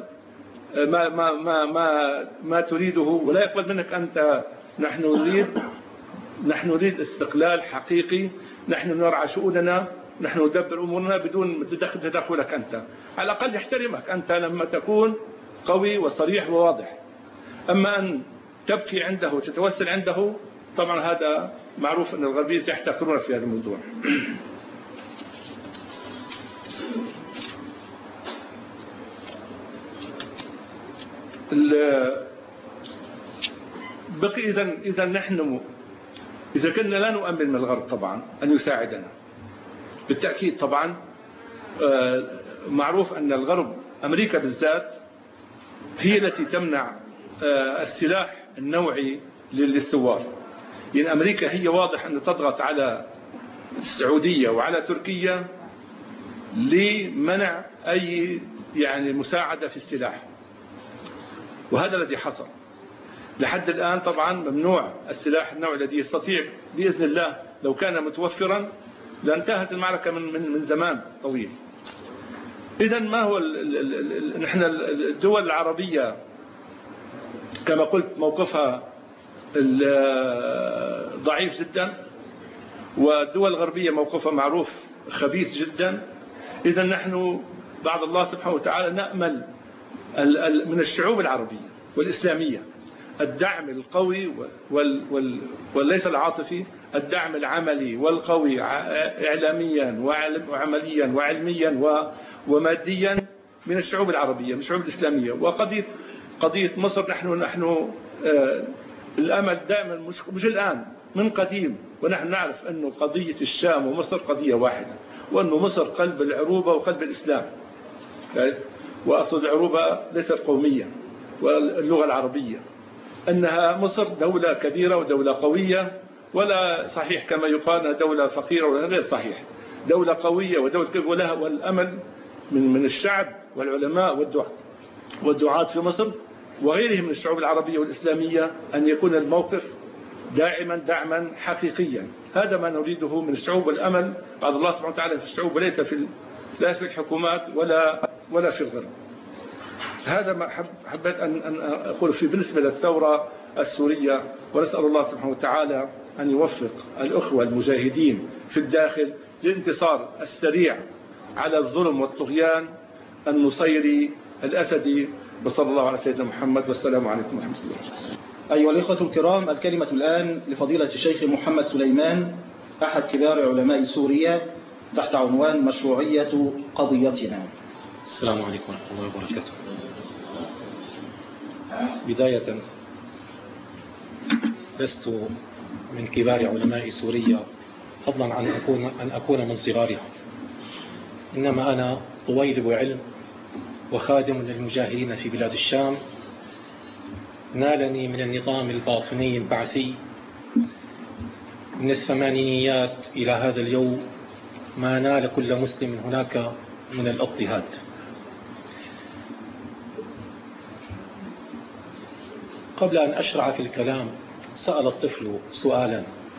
ما تريده ولا يقبل منك أنت. نحن نريد استقلال حقيقي، نحن نرعى شؤوننا، نحن ندبر أمورنا بدون تدخلك أنت. على الأقل يحترمك أنت لما تكون قوي وصريح وواضح. أما أن تبكي عنده وتتوسل عنده، طبعا هذا معروف أن الغربيين يحتقرون في هذا الموضوع. بقي إذا كنا لا نؤمن من الغرب طبعا أن يساعدنا بالتأكيد. طبعا معروف أن الغرب، أمريكا بالذات، هي التي تمنع السلاح النوعي للثوار. يعني أمريكا هي واضح أن تضغط على السعودية وعلى تركيا لمنع أي يعني مساعدة في السلاح، وهذا الذي حصل. لحد الآن طبعا ممنوع السلاح النوعي الذي يستطيع بإذن الله لو كان متوفرا لانتهت المعركة من زمان طويل. إذن ما هو نحن الدول العربية كما قلت موقفها ضعيف جدا، والدول الغربية موقفها معروف خبيث جدا. إذن نحن بعد الله سبحانه وتعالى نأمل من الشعوب العربية والإسلامية الدعم القوي وليس العاطفي، الدعم العملي والقوي إعلاميا وعمليا وعلميا وماديا من الشعوب العربية، من الشعوب الإسلامية. وقضية مصر نحن الأمل دائما مش الآن، من قديم، ونحن نعرف أنه قضية الشام ومصر قضية واحدة، وأنه مصر قلب العروبة وقلب الإسلام. وأصل العروبة ليست قومية، واللغة العربية، أنها مصر دولة كبيرة ودولة قوية، ولا صحيح كما يقال أنها دولة فقيرة، ولا غير صحيح، دولة قوية ودولة كبيرة، ولها والأمل من الشعب والعلماء والدعاة في مصر وغيرهم من الشعوب العربية والإسلامية أن يكون الموقف دعما حقيقيا. هذا ما نريده من الشعوب، والأمل بعد الله سبحانه وتعالى في الشعوب وليس في الحكومات ولا في الغرب. هذا ما حبيت أن أقول فيه بالنسبة للثورة السورية، ونسأل الله سبحانه وتعالى أن يوفق الأخوة المجاهدين في الداخل للانتصار السريع على الظلم والطغيان النصيري الأسدي، وصلى الله على سيدنا محمد، والسلام عليكم ورحمة الله. أيها الإخوة الكرام، الكلمة الآن لفضيلة الشيخ محمد سليمان أحد كبار علماء سوريا تحت عنوان مشروعية قضيتنا. السلام عليكم ورحمة الله وبركاته. بداية لست من كبار علماء سوريا فضلا عن أن أكون من صغارها، إنما أنا طويلب علم وخادم للمجاهدين في بلاد الشام. نالني من النظام الباطني البعثي من الثمانينيات إلى هذا اليوم ما نال كل مسلم هناك من الاضطهاد. قبل أن أشرع في الكلام سأل الطفل سؤالا،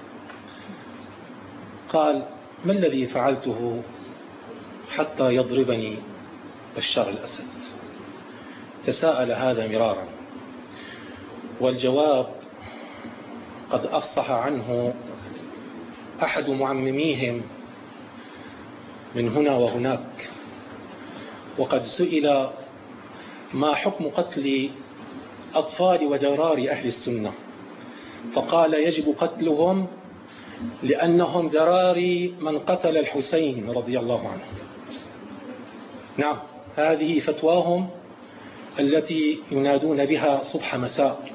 قال: ما الذي فعلته حتى يضربني بشار الأسد؟ تساءل هذا مرارا، والجواب قد أفصح عنه أحد معمميهم من هنا وهناك، وقد سئل ما حكم قتل أطفال وذرار أهل السنة، فقال: يجب قتلهم لأنهم ذراري من قتل الحسين رضي الله عنه. نعم، هذه فتواهم التي ينادون بها صبح مساء،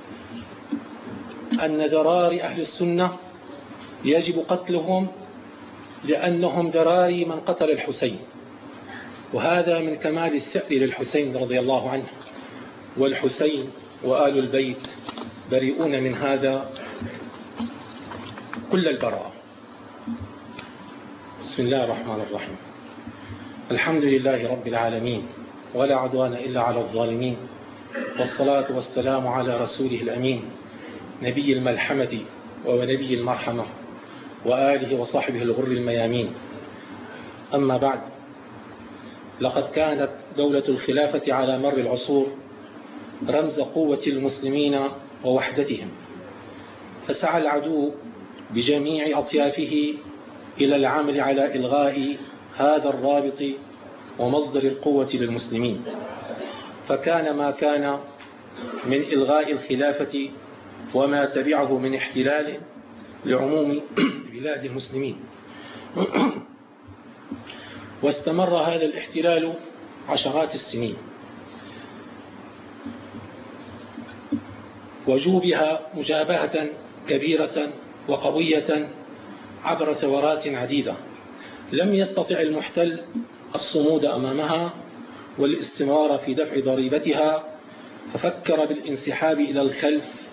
أن ذرار أهل السنة يجب قتلهم لأنهم ذراري من قتل الحسين، وهذا من كمال الثأر للحسين رضي الله عنه، والحسين وآل البيت بريئون من هذا كل البراءة. بسم الله الرحمن الرحيم. الحمد لله رب العالمين، ولا عدوان إلا على الظالمين، والصلاة والسلام على رسوله الأمين نبي الملحمة ونبي المرحمة وآله وصحبه الغر الميامين. أما بعد، لقد كانت دولة الخلافة على مر العصور رمز قوة المسلمين ووحدتهم، فسعى العدو بجميع أطيافه إلى العمل على إلغاء هذا الرابط ومصدر القوة للمسلمين، فكان ما كان من إلغاء الخلافة وما تبعه من احتلال لعموم بلاد المسلمين. واستمر هذا الاحتلال عشرات السنين، وجوبها مجابهة كبيرة وقوية عبر ثورات عديدة. لم يستطع المحتل الصمود أمامها والاستمرار في دفع ضريبتها، ففكر بالانسحاب إلى الخلف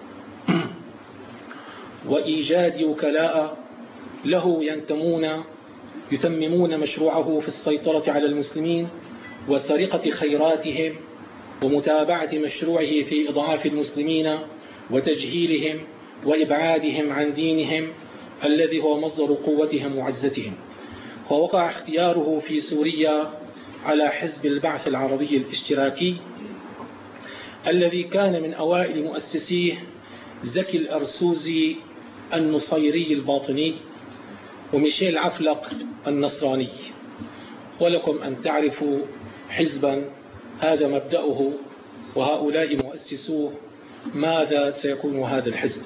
وإيجاد وكلاء له يتممون مشروعه في السيطرة على المسلمين وسرقة خيراتهم، ومتابعة مشروعه في إضعاف المسلمين وتجهيلهم وإبعادهم عن دينهم الذي هو مصدر قوتهم وعزتهم. ووقع اختياره في سوريا على حزب البعث العربي الاشتراكي الذي كان من أوائل مؤسسيه زكي الأرسوزي النصيري الباطني وميشيل عفلق النصراني. ولكم أن تعرفوا حزبا هذا مبدأه وهؤلاء مؤسسوه ماذا سيكون هذا الحزب.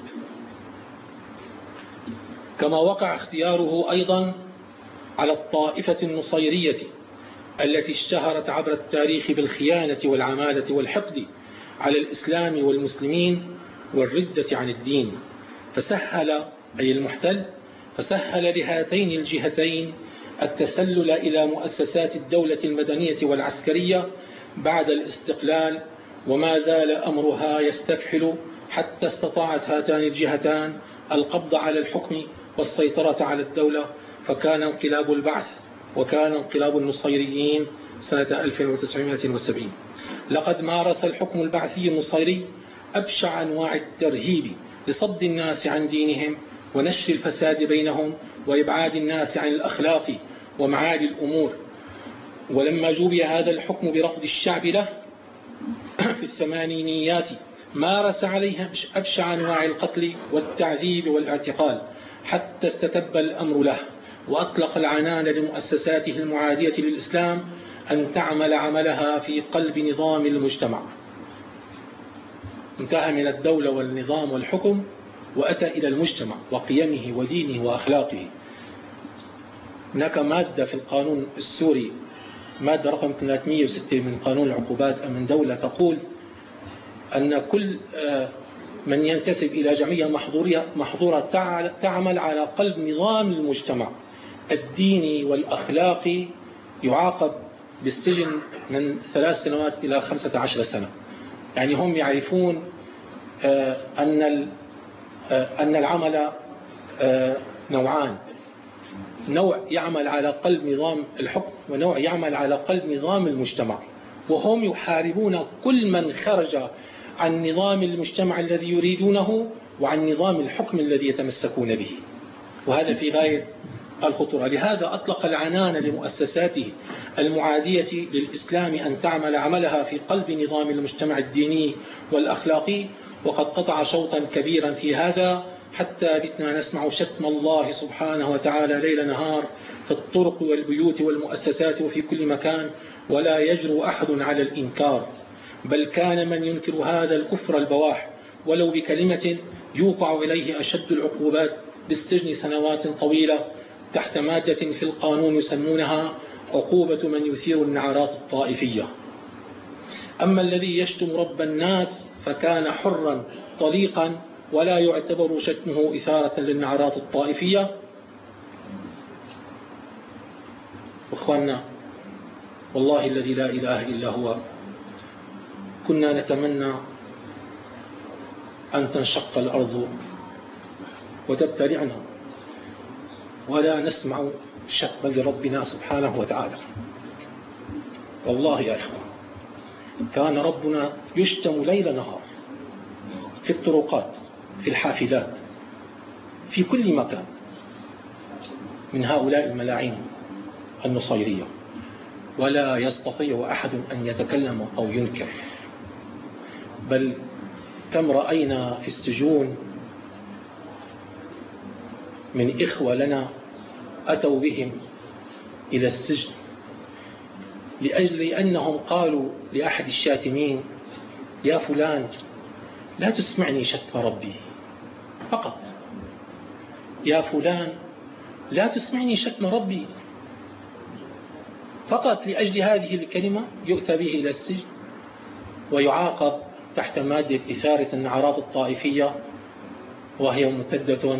كما وقع اختياره أيضا على الطائفة النصيرية التي اشتهرت عبر التاريخ بالخيانة والعمالة والحقد على الإسلام والمسلمين والردة عن الدين، فسهل أي المحتل فسهل لهاتين الجهتين التسلل إلى مؤسسات الدولة المدنية والعسكرية بعد الاستقلال وما زال أمرها يستفحل حتى استطاعت هاتان الجهتان القبض على الحكم والسيطرة على الدولة، فكان انقلاب البعث وكان انقلاب النصيريين سنة 1970. لقد مارس الحكم البعثي النصيري أبشع أنواع الترهيب لصد الناس عن دينهم ونشر الفساد بينهم وإبعاد الناس عن الأخلاق ومعالي الأمور. ولما جوبي هذا الحكم برفض الشعب له في الثمانينيات مارس عليها أبشع أنواع القتل والتعذيب والاعتقال حتى استتب الأمر له، وأطلق العنان لمؤسساته المعادية للإسلام أن تعمل عملها في قلب نظام المجتمع. انتهى من الدولة والنظام والحكم وأتى إلى المجتمع وقيمه ودينه وأخلاقه. هناك مادة في القانون السوري، مادة رقم 306 من قانون العقوبات أمن دولة، تقول أن كل من ينتسب إلى جمعية محظورة تعمل على قلب نظام المجتمع الديني والأخلاقي يعاقب بالسجن من 3 سنوات إلى 15 سنة. يعني هم يعرفون أن العمل نوعان، نوع يعمل على قلب نظام الحكم ونوع يعمل على قلب نظام المجتمع، وهم يحاربون كل من خرج عن نظام المجتمع الذي يريدونه وعن نظام الحكم الذي يتمسكون به، وهذا في غاية الخطورة. لهذا أطلق العنان لمؤسساته المعادية للإسلام أن تعمل عملها في قلب نظام المجتمع الديني والأخلاقي، وقد قطع شوطا كبيرا في هذا حتى بتنا نسمع شتم الله سبحانه وتعالى ليل نهار في الطرق والبيوت والمؤسسات وفي كل مكان، ولا يجرؤ أحد على الإنكار، بل كان من ينكر هذا الكفر البواح ولو بكلمة يوقع إليه أشد العقوبات بالسجن سنوات طويلة تحت مادة في القانون يسمونها عقوبة من يثير النعرات الطائفية. أما الذي يشتم رب الناس فكان حرا طليقا ولا يعتبر شتمه إثارة للنعرات الطائفية. أخواننا، والله الذي لا إله إلا هو، كنا نتمنى أن تنشق الأرض وتبتلعنا ولا نسمع شتما لربنا سبحانه وتعالى. والله يا إخوان، كان ربنا يشتم ليل نهار في الطرقات، في الحافلات، في كل مكان من هؤلاء الملاعين النصيرية، ولا يستطيع أحد أن يتكلم أو ينكر. بل كم رأينا في السجون من إخوة لنا أتوا بهم إلى السجن لأجل أنهم قالوا لأحد الشاتمين: يا فلان لا تسمعني شتم ربي، فقط يا فلان لا تسمعني شتم ربي، فقط لأجل هذه الكلمة يؤتى به إلى السجن ويعاقب تحت مادة إثارة النعرات الطائفية، وهي ممتدة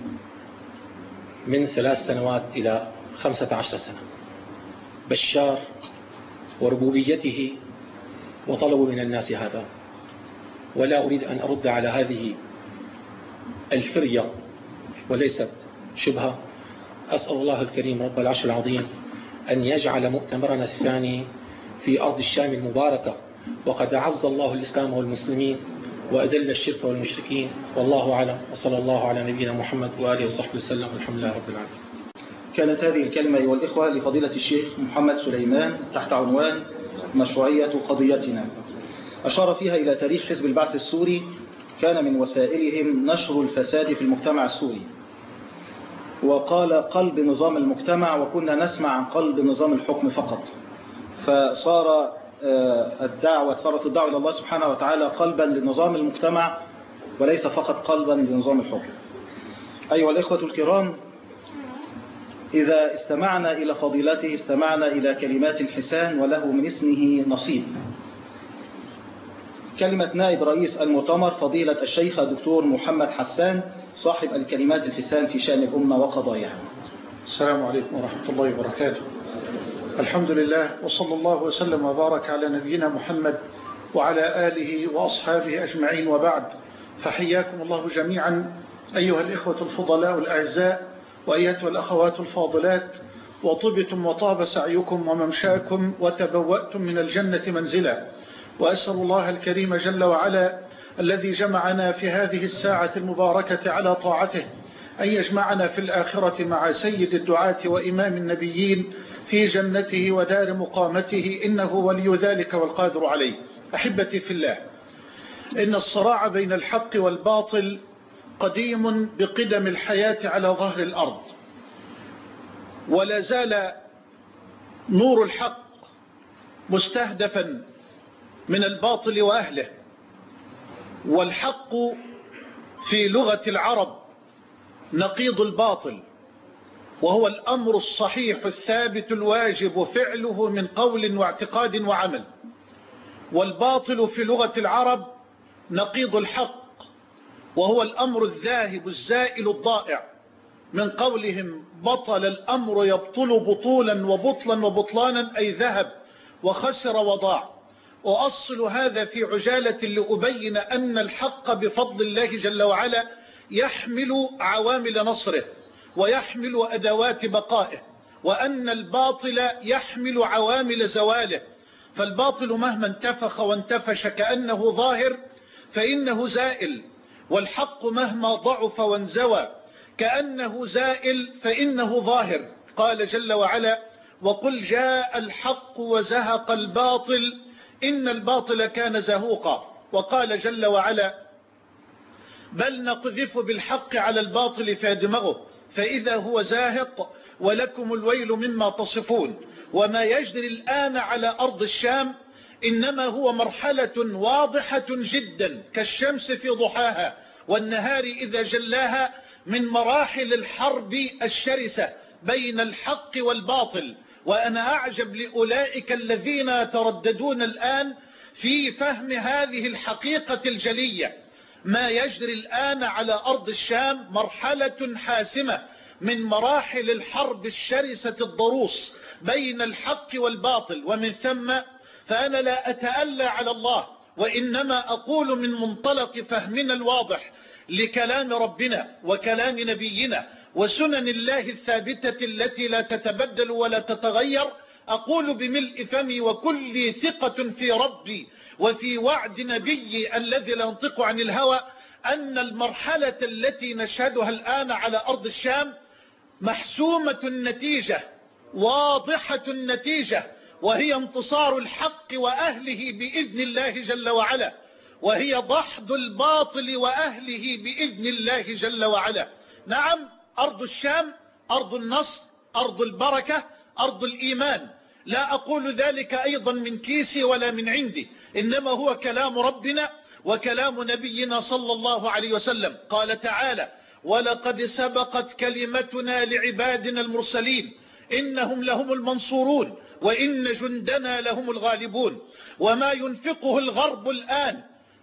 من 3 سنوات إلى 15 سنة. بشار وربوبيته وطلبوا من الناس هذا. ولا أريد أن أرد على هذه الفرية وليست شبهة. أسأل الله الكريم رب العرش العظيم أن يجعل مؤتمرنا الثاني في أرض الشام المباركة، وقد أعز الله الإسلام والمسلمين وأذل الشرك والمشركين. والله أعلم، وصلى الله على نبينا محمد وآله وصحبه وسلم، والحمد لله رب العالمين. كانت هذه الكلمة أيها الإخوة لفضيلة الشيخ محمد سليمان تحت عنوان مشروعية قضيتنا. أشار فيها إلى تاريخ حزب البعث السوري، كان من وسائلهم نشر الفساد في المجتمع السوري، وقال قلب نظام المجتمع، وكنا نسمع عن قلب نظام الحكم فقط. فصارت الدعوة إلى الله سبحانه وتعالى قلبا لنظام المجتمع وليس فقط قلبا لنظام الحكم. أيها الإخوة الكرام، إذا استمعنا إلى فضيلته استمعنا إلى كلمات الحسان، وله من اسمه نصيب. كلمة نائب رئيس المؤتمر فضيلة الشيخ الدكتور محمد حسان، صاحب الكلمات الحسان في شأن الأمة وقضاياها. السلام عليكم ورحمة الله وبركاته. الحمد لله، وصلى الله وسلم وبارك على نبينا محمد وعلى آله وأصحابه أجمعين، وبعد، فحياكم الله جميعا أيها الإخوة الفضلاء الأعزاء وأيتها الأخوات الفاضلات، وطبتم وطاب سعيكم وممشاكم وتبوأتم من الجنة منزلا. وأسأل الله الكريم جل وعلا الذي جمعنا في هذه الساعة المباركة على طاعته أن يجمعنا في الآخرة مع سيد الدعاة وإمام النبيين في جنته ودار مقامته، إنه ولي ذلك والقادر عليه. أحبتي في الله، إن الصراع بين الحق والباطل قديم بقدم الحياة على ظهر الأرض، ولا زال نور الحق مستهدفا من الباطل وأهله. والحق في لغة العرب نقيض الباطل، وهو الأمر الصحيح الثابت الواجب فعله من قول واعتقاد وعمل. والباطل في لغة العرب نقيض الحق، وهو الأمر الذاهب الزائل الضائع، من قولهم بطل الأمر يبطل بطولا وبطلا وبطلانا، أي ذهب وخسر وضاع. وأصل هذا في عجالة لأبين أن الحق بفضل الله جل وعلا يحمل عوامل نصره ويحمل أدوات بقائه، وأن الباطل يحمل عوامل زواله. فالباطل مهما انتفخ وانتفش كأنه ظاهر فإنه زائل، والحق مهما ضعف وانزوى كأنه زائل فإنه ظاهر. قال جل وعلا: وقل جاء الحق وزهق الباطل إن الباطل كان زهوقا. وقال جل وعلا: بل نقذف بالحق على الباطل فيدمغه فإذا هو زاهق ولكم الويل مما تصفون. وما يجري الآن على أرض الشام إنما هو مرحلة واضحة جدا كالشمس في ضحاها والنهار إذا جلاها من مراحل الحرب الشرسة بين الحق والباطل. وأنا أعجب لأولئك الذين يترددون الآن في فهم هذه الحقيقة الجلية. ما يجري الآن على أرض الشام مرحلة حاسمة من مراحل الحرب الشرسة الضروس بين الحق والباطل. ومن ثم فأنا لا أتألى على الله، وإنما أقول من منطلق فهمنا الواضح لكلام ربنا وكلام نبينا وسنن الله الثابتة التي لا تتبدل ولا تتغير. أقول بملء فمي وكل ثقة في ربي وفي وعد نبي الذي لا ينطق عن الهوى أن المرحلة التي نشهدها الآن على أرض الشام محسومة النتيجة واضحة النتيجة، وهي انتصار الحق وأهله بإذن الله جل وعلا، وهي دحض الباطل وأهله بإذن الله جل وعلا. نعم، أرض الشام أرض النصر، أرض البركة، أرض الإيمان. لا أقول ذلك أيضا من كيسي ولا من عندي، إنما هو كلام ربنا وكلام نبينا صلى الله عليه وسلم. قال تعالى: ولقد سبقت كلمتنا لعبادنا المرسلين إنهم لهم المنصورون وإن جندنا لهم الغالبون. وما ينفقه الغرب الآن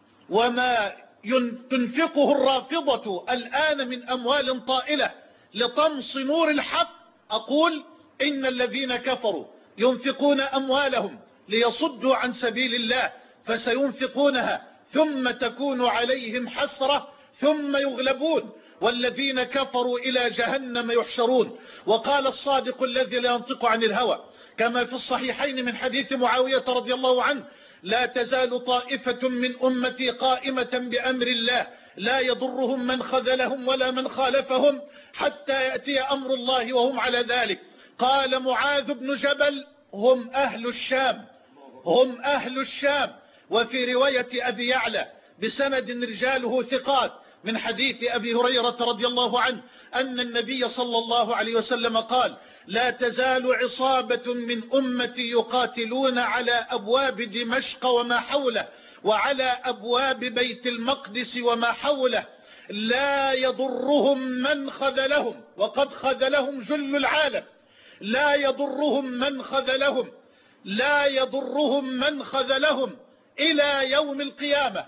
وما تنفقه الرافضة الآن من أموال طائلة لطمس نور الحق، أقول إن الذين كفروا ينفقون أموالهم ليصدوا عن سبيل الله فسينفقونها ثم تكون عليهم حسرة ثم يغلبون والذين كفروا إلى جهنم يحشرون. وقال الصادق الذي لا ينطق عن الهوى كما في الصحيحين من حديث معاوية رضي الله عنه: لا تزال طائفة من أمتي قائمة بأمر الله لا يضرهم من خذلهم ولا من خالفهم حتى يأتي أمر الله وهم على ذلك. قال معاذ بن جبل: هم أهل الشام، هم أهل الشام. وفي رواية أبي يعلى بسند رجاله ثقات من حديث أبي هريرة رضي الله عنه أن النبي صلى الله عليه وسلم قال: لا تزال عصابة من أمتي يقاتلون على أبواب دمشق وما حوله وعلى أبواب بيت المقدس وما حوله لا يضرهم من خذلهم، وقد خذلهم جل العالم، لا يضرهم من خذلهم، لا يضرهم من خذلهم إلى يوم القيامة.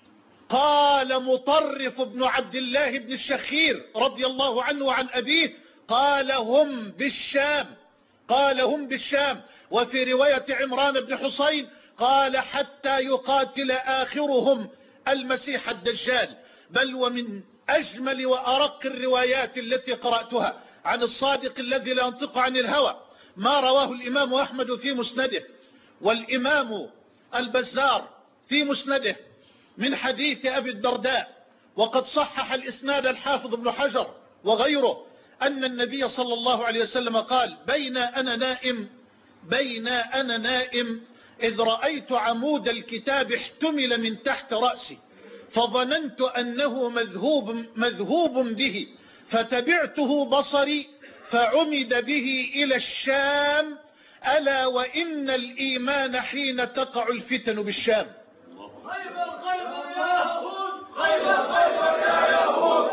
قال مطرف بن عبد الله بن الشخير رضي الله عنه وعن أبيه: قال: هم بالشام، قال هم بالشام. وفي رواية عمران بن حسين قال حتى يقاتل آخرهم المسيح الدجال. بل ومن أجمل وأرق الروايات التي قرأتها عن الصادق الذي لا ينطق عن الهوى ما رواه الإمام أحمد في مسنده والإمام البزار في مسنده من حديث أبي الدرداء، وقد صحح الإسناد الحافظ ابن حجر وغيره، أن النبي صلى الله عليه وسلم قال بين أنا نائم إذ رأيت عمود الكتاب احتمل من تحت رأسي فظننت أنه مذهوب به فتبعته بصري فعمد به إلى الشام ألا وإن الإيمان حين تقع الفتن بالشام. خيبر يا يهود، خيبر يا يهود،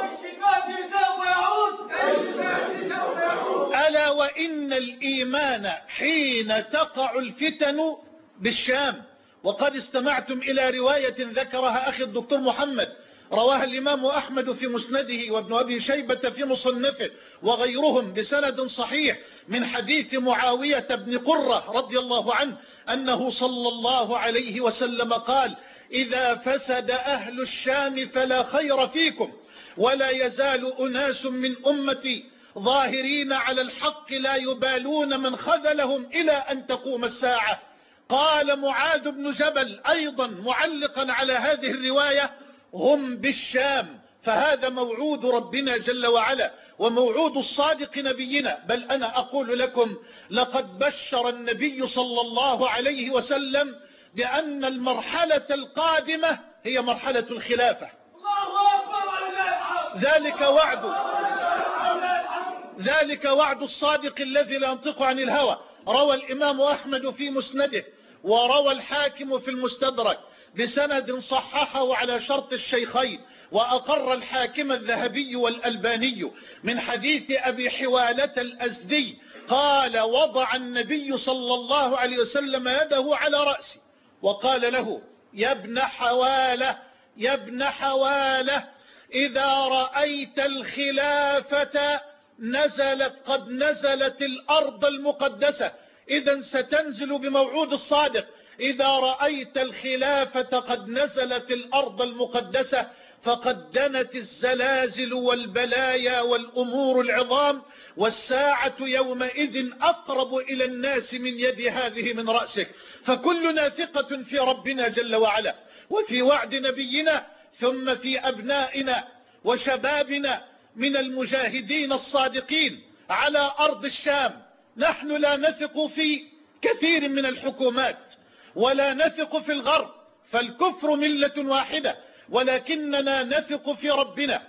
ألا وإن الإيمان حين تقع الفتن بالشام. وقد استمعتم إلى رواية ذكرها أخي الدكتور محمد رواها الإمام أحمد في مسنده وابن أبي شيبة في مصنفه وغيرهم بسند صحيح من حديث معاوية بن قرة رضي الله عنه أنه صلى الله عليه وسلم قال إذا فسد أهل الشام فلا خير فيكم ولا يزال أناس من أمتي ظاهرين على الحق لا يبالون من خذلهم إلى أن تقوم الساعة. قال معاذ بن جبل أيضا معلقا على هذه الرواية هم بالشام. فهذا موعود ربنا جل وعلا وموعود الصادق نبينا. بل أنا أقول لكم لقد بشر النبي صلى الله عليه وسلم بأن المرحلة القادمة هي مرحلة الخلافة. ذلك وعد الصادق الذي لا ينطق عن الهوى. روى الإمام أحمد في مسنده وروى الحاكم في المستدرك بسند صححه على شرط الشيخين وأقر الحاكم الذهبي والألباني من حديث أبي حوالة الأزدي قال وضع النبي صلى الله عليه وسلم يده على رأسي وقال له يا ابن حوالة إذا رأيت الخلافة قد نزلت الأرض المقدسة. إذا ستنزل بموعود الصادق. إذا رأيت الخلافة قد نزلت الأرض المقدسة فقد دنت الزلازل والبلايا والأمور العظام والساعة يومئذ أقرب إلى الناس من يد هذه من رأسك. فكلنا ثقة في ربنا جل وعلا وفي وعد نبينا ثم في أبنائنا وشبابنا من المجاهدين الصادقين على أرض الشام. نحن لا نثق في كثير من الحكومات ولا نثق في الغرب فالكفر ملة واحدة، ولكننا نثق في ربنا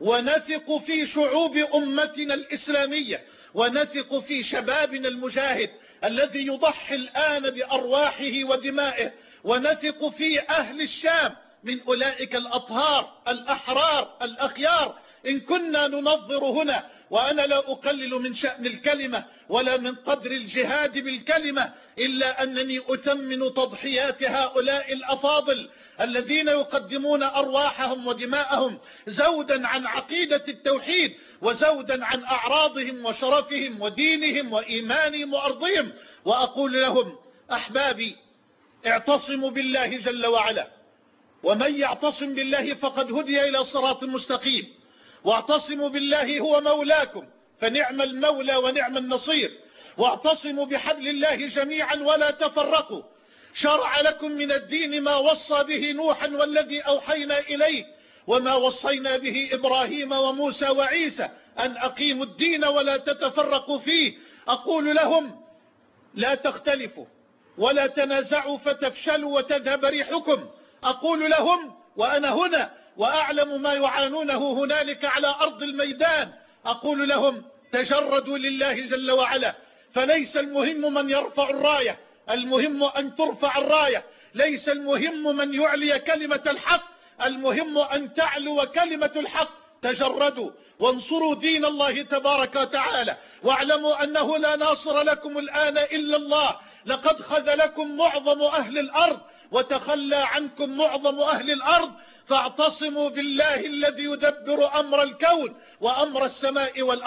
ونثق في شعوب أمتنا الإسلامية ونثق في شبابنا المجاهد الذي يضحي الآن بأرواحه ودمائه، ونثق في أهل الشام من أولئك الأطهار الأحرار الأخيار. إن كنا ننظر هنا وأنا لا أقلل من شأن الكلمة ولا من قدر الجهاد بالكلمة إلا أنني أثمن تضحيات هؤلاء الأفاضل الذين يقدمون أرواحهم ودماءهم زودا عن عقيدة التوحيد وزودا عن أعراضهم وشرفهم ودينهم وإيمانهم وأرضهم. وأقول لهم أحبابي اعتصموا بالله جل وعلا، ومن يعتصم بالله فقد هدي إلى صراط مستقيم. واعتصموا بالله هو مولاكم فنعم المولى ونعم النصير. واعتصموا بحبل الله جميعا ولا تفرقوا. شرع لكم من الدين ما وصى به نوحا والذي أوحينا إليه وما وصينا به إبراهيم وموسى وعيسى أن أقيموا الدين ولا تتفرقوا فيه. أقول لهم لا تختلفوا ولا تنازعوا فتفشلوا وتذهب ريحكم. أقول لهم وأنا هنا وأعلم ما يعانونه هنالك على أرض الميدان، أقول لهم تجردوا لله جل وعلا. فليس المهم من يرفع الراية، المهم أن ترفع الراية. ليس المهم من يعلي كلمة الحق، المهم أن تعلو كلمة الحق. تجردوا وانصروا دين الله تبارك وتعالى واعلموا أنه لا ناصر لكم الآن إلا الله. لقد خذلكم معظم أهل الأرض وتخلى عنكم معظم أهل الأرض. فاعتصموا بالله الذي يدبر أمر الكون وأمر السماء والأرض.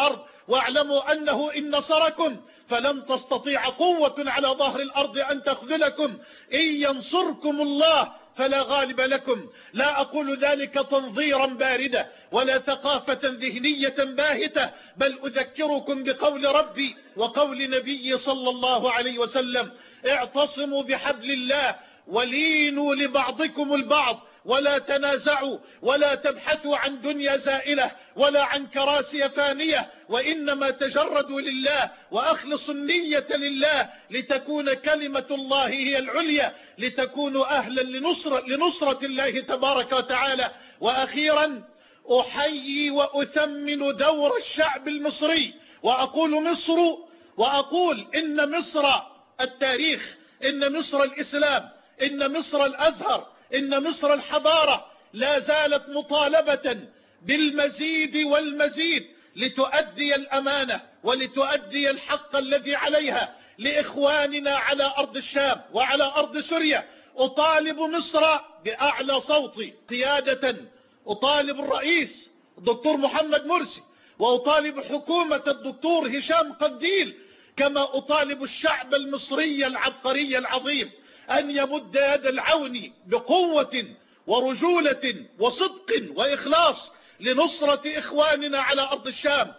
واعلموا أنه إن نصركم فلم تستطيع قوة على ظهر الأرض أن تخذلكم، إن ينصركم الله فلا غالب لكم. لا أقول ذلك تنظيرا باردا ولا ثقافة ذهنية باهتة، بل أذكركم بقول ربي وقول نبي صلى الله عليه وسلم: اعتصموا بحبل الله ولينوا لبعضكم البعض ولا تنازعوا ولا تبحثوا عن دنيا زائلة ولا عن كراسي فانية، وإنما تجردوا لله وأخلصوا النية لله لتكون كلمة الله هي العليا، لتكونوا أهلا لنصرة الله تبارك وتعالى. وأخيرا أحيي وأثمن دور الشعب المصري، وأقول مصر وأقول إن مصر التاريخ، إن مصر الإسلام، إن مصر الأزهر، إن مصر الحضارة لا زالت مطالبة بالمزيد والمزيد لتؤدي الأمانة ولتؤدي الحق الذي عليها لإخواننا على أرض الشام وعلى أرض سوريا. أطالب مصر بأعلى صوتي قيادة، أطالب الرئيس الدكتور محمد مرسي، وأطالب حكومة الدكتور هشام قنديل، كما أطالب الشعب المصري العبقري العظيم أن يمد يد العون بقوة ورجولة وصدق وإخلاص لنصرة إخواننا على أرض الشام.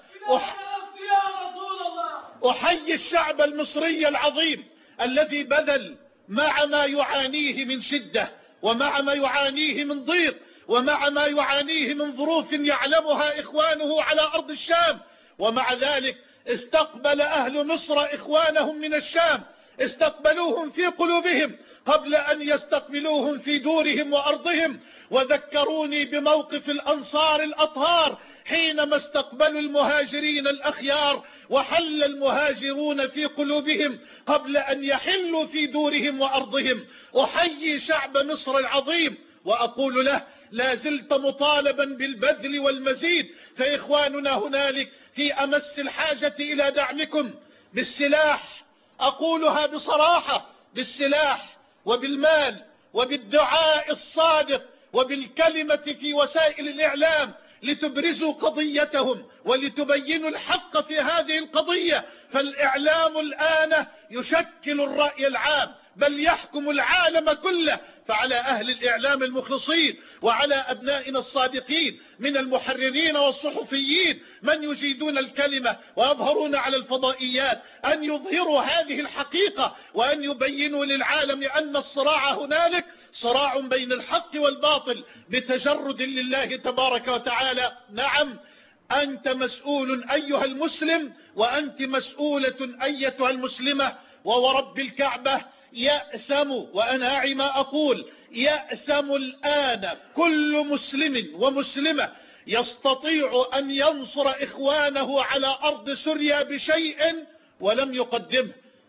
أحيي الشعب المصري العظيم الذي بذل مع ما يعانيه من شدة ومع ما يعانيه من ضيق ومع ما يعانيه من ظروف يعلمها إخوانه على أرض الشام، ومع ذلك استقبل أهل مصر إخوانهم من الشام، استقبلوهم في قلوبهم قبل أن يستقبلوهم في دورهم وأرضهم. وذكروني بموقف الأنصار الأطهار حينما استقبلوا المهاجرين الأخيار، وحل المهاجرون في قلوبهم قبل أن يحلوا في دورهم وأرضهم. أحيي شعب مصر العظيم وأقول له: لا زلت مطالبا بالبذل والمزيد، فإخواننا هنالك في أمس الحاجة إلى دعمكم بالسلاح، أقولها بصراحة، بالسلاح وبالمال وبالدعاء الصادق وبالكلمة في وسائل الإعلام لتبرزوا قضيتهم ولتبينوا الحق في هذه القضية. فالإعلام الآن يشكل الرأي العام بل يحكم العالم كله، فعلى أهل الإعلام المخلصين وعلى أبنائنا الصادقين من المحررين والصحفيين من يجيدون الكلمة ويظهرون على الفضائيات أن يظهروا هذه الحقيقة وأن يبينوا للعالم أن الصراع هنالك صراع بين الحق والباطل بتجرد لله تبارك وتعالى. نعم، أنت مسؤول أيها المسلم، وأنت مسؤولة أيتها المسلمة، وورب الكعبة يأثم، وأنا أعي ما أقول، يأثم الآن كل مسلم ومسلمة يستطيع أن ينصر إخوانه على أرض سوريا بشيء ولم يقدمه.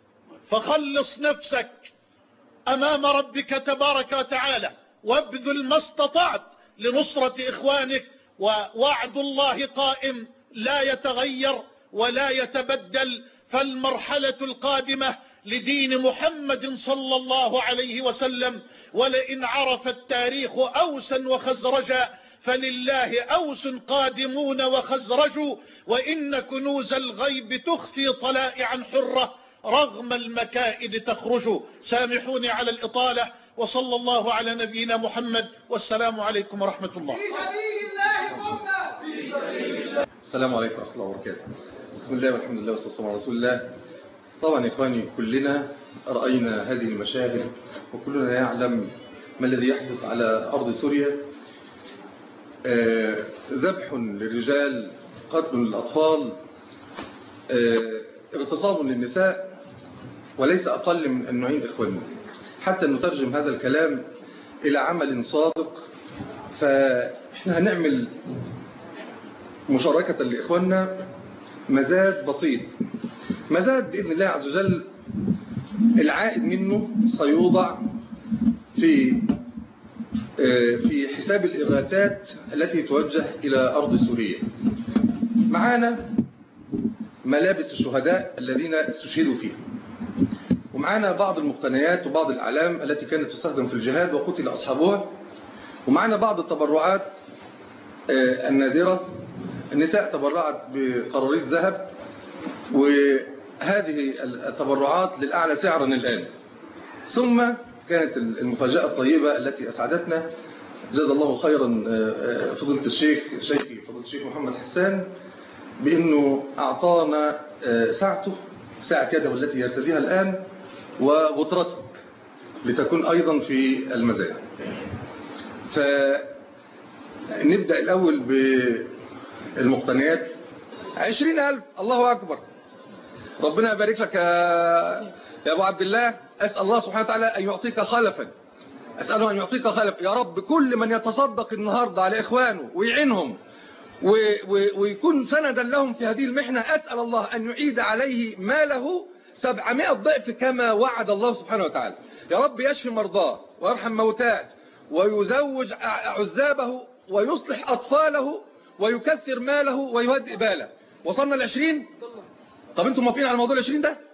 فخلص نفسك أمام ربك تبارك وتعالى وابذل ما استطعت لنصرة إخوانك، ووعد الله قائم لا يتغير ولا يتبدل. فالمرحلة القادمة لدين محمد صلى الله عليه وسلم، ولئن عرف التاريخ أوسا وخزرجا فلله أوس قادمون وخزرج، وإن كنوز الغيب تخفي طلائعا حرة رغم المكائد تخرج. سامحوني على الإطالة، وصلى الله على نبينا محمد، والسلام عليكم ورحمة الله. السلام عليكم ورحمة الله وبركاته. بسم الله والحمد لله والصلاة والسلام على رسول الله. طبعا إخواني كلنا رأينا هذه المشاهد وكلنا يعلم ما الذي يحدث على أرض سوريا. ذبح للرجال، قتل للأطفال، اغتصاب للنساء، وليس أقل من أن نعين إخواننا حتى نترجم هذا الكلام إلى عمل صادق. فإحنا هنعمل مشاركة لإخواننا مزاد بسيط، مزاد بإذن الله عز وجل العائد منه سيوضع في حساب الإغاثات التي توجه إلى أرض سوريا. معانا ملابس الشهداء الذين استشهدوا فيها، ومعانا بعض المقتنيات وبعض الأعلام التي كانت تستخدم في الجهاد وقتل أصحابها، ومعانا بعض التبرعات النادرة النساء تبرعت بقراريط ذهب، وهذه التبرعات للأعلى سعرا الآن. ثم كانت المفاجأة الطيبة التي أسعدتنا، جزا الله خيرا فضيلة شيخي فضيلة الشيخ محمد حسان، بأنه أعطانا ساعة يده التي يرتديها الآن وغطرته لتكون أيضا في المزايا. فنبدأ الأول بالمقتنيات. 20,000، الله أكبر، ربنا يبارك لك يا أبو عبد الله. أسأل الله سبحانه وتعالى أن يعطيك خلفا، أسأله أن يعطيك خلفا يا رب. كل من يتصدق النهاردة على إخوانه ويعينهم ويكون سندا لهم في هذه المحنة، أسأل الله أن يعيد عليه ماله 700 ضعف كما وعد الله سبحانه وتعالى. يا رب يشفي مرضاه ويرحم موتاه ويزوج عزابه ويصلح أطفاله ويكثر ماله ويهدئ باله. وصلنا ل20. طب انتم موافقين على موضوع ال20 ده؟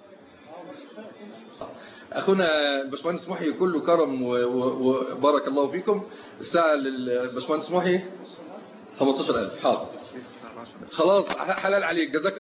أخونا الباشمهندس محي كله كرم وبارك الله فيكم. الساعة للباشمهندس محي 15,000. حاضر، خلاص حلال عليك، جزاك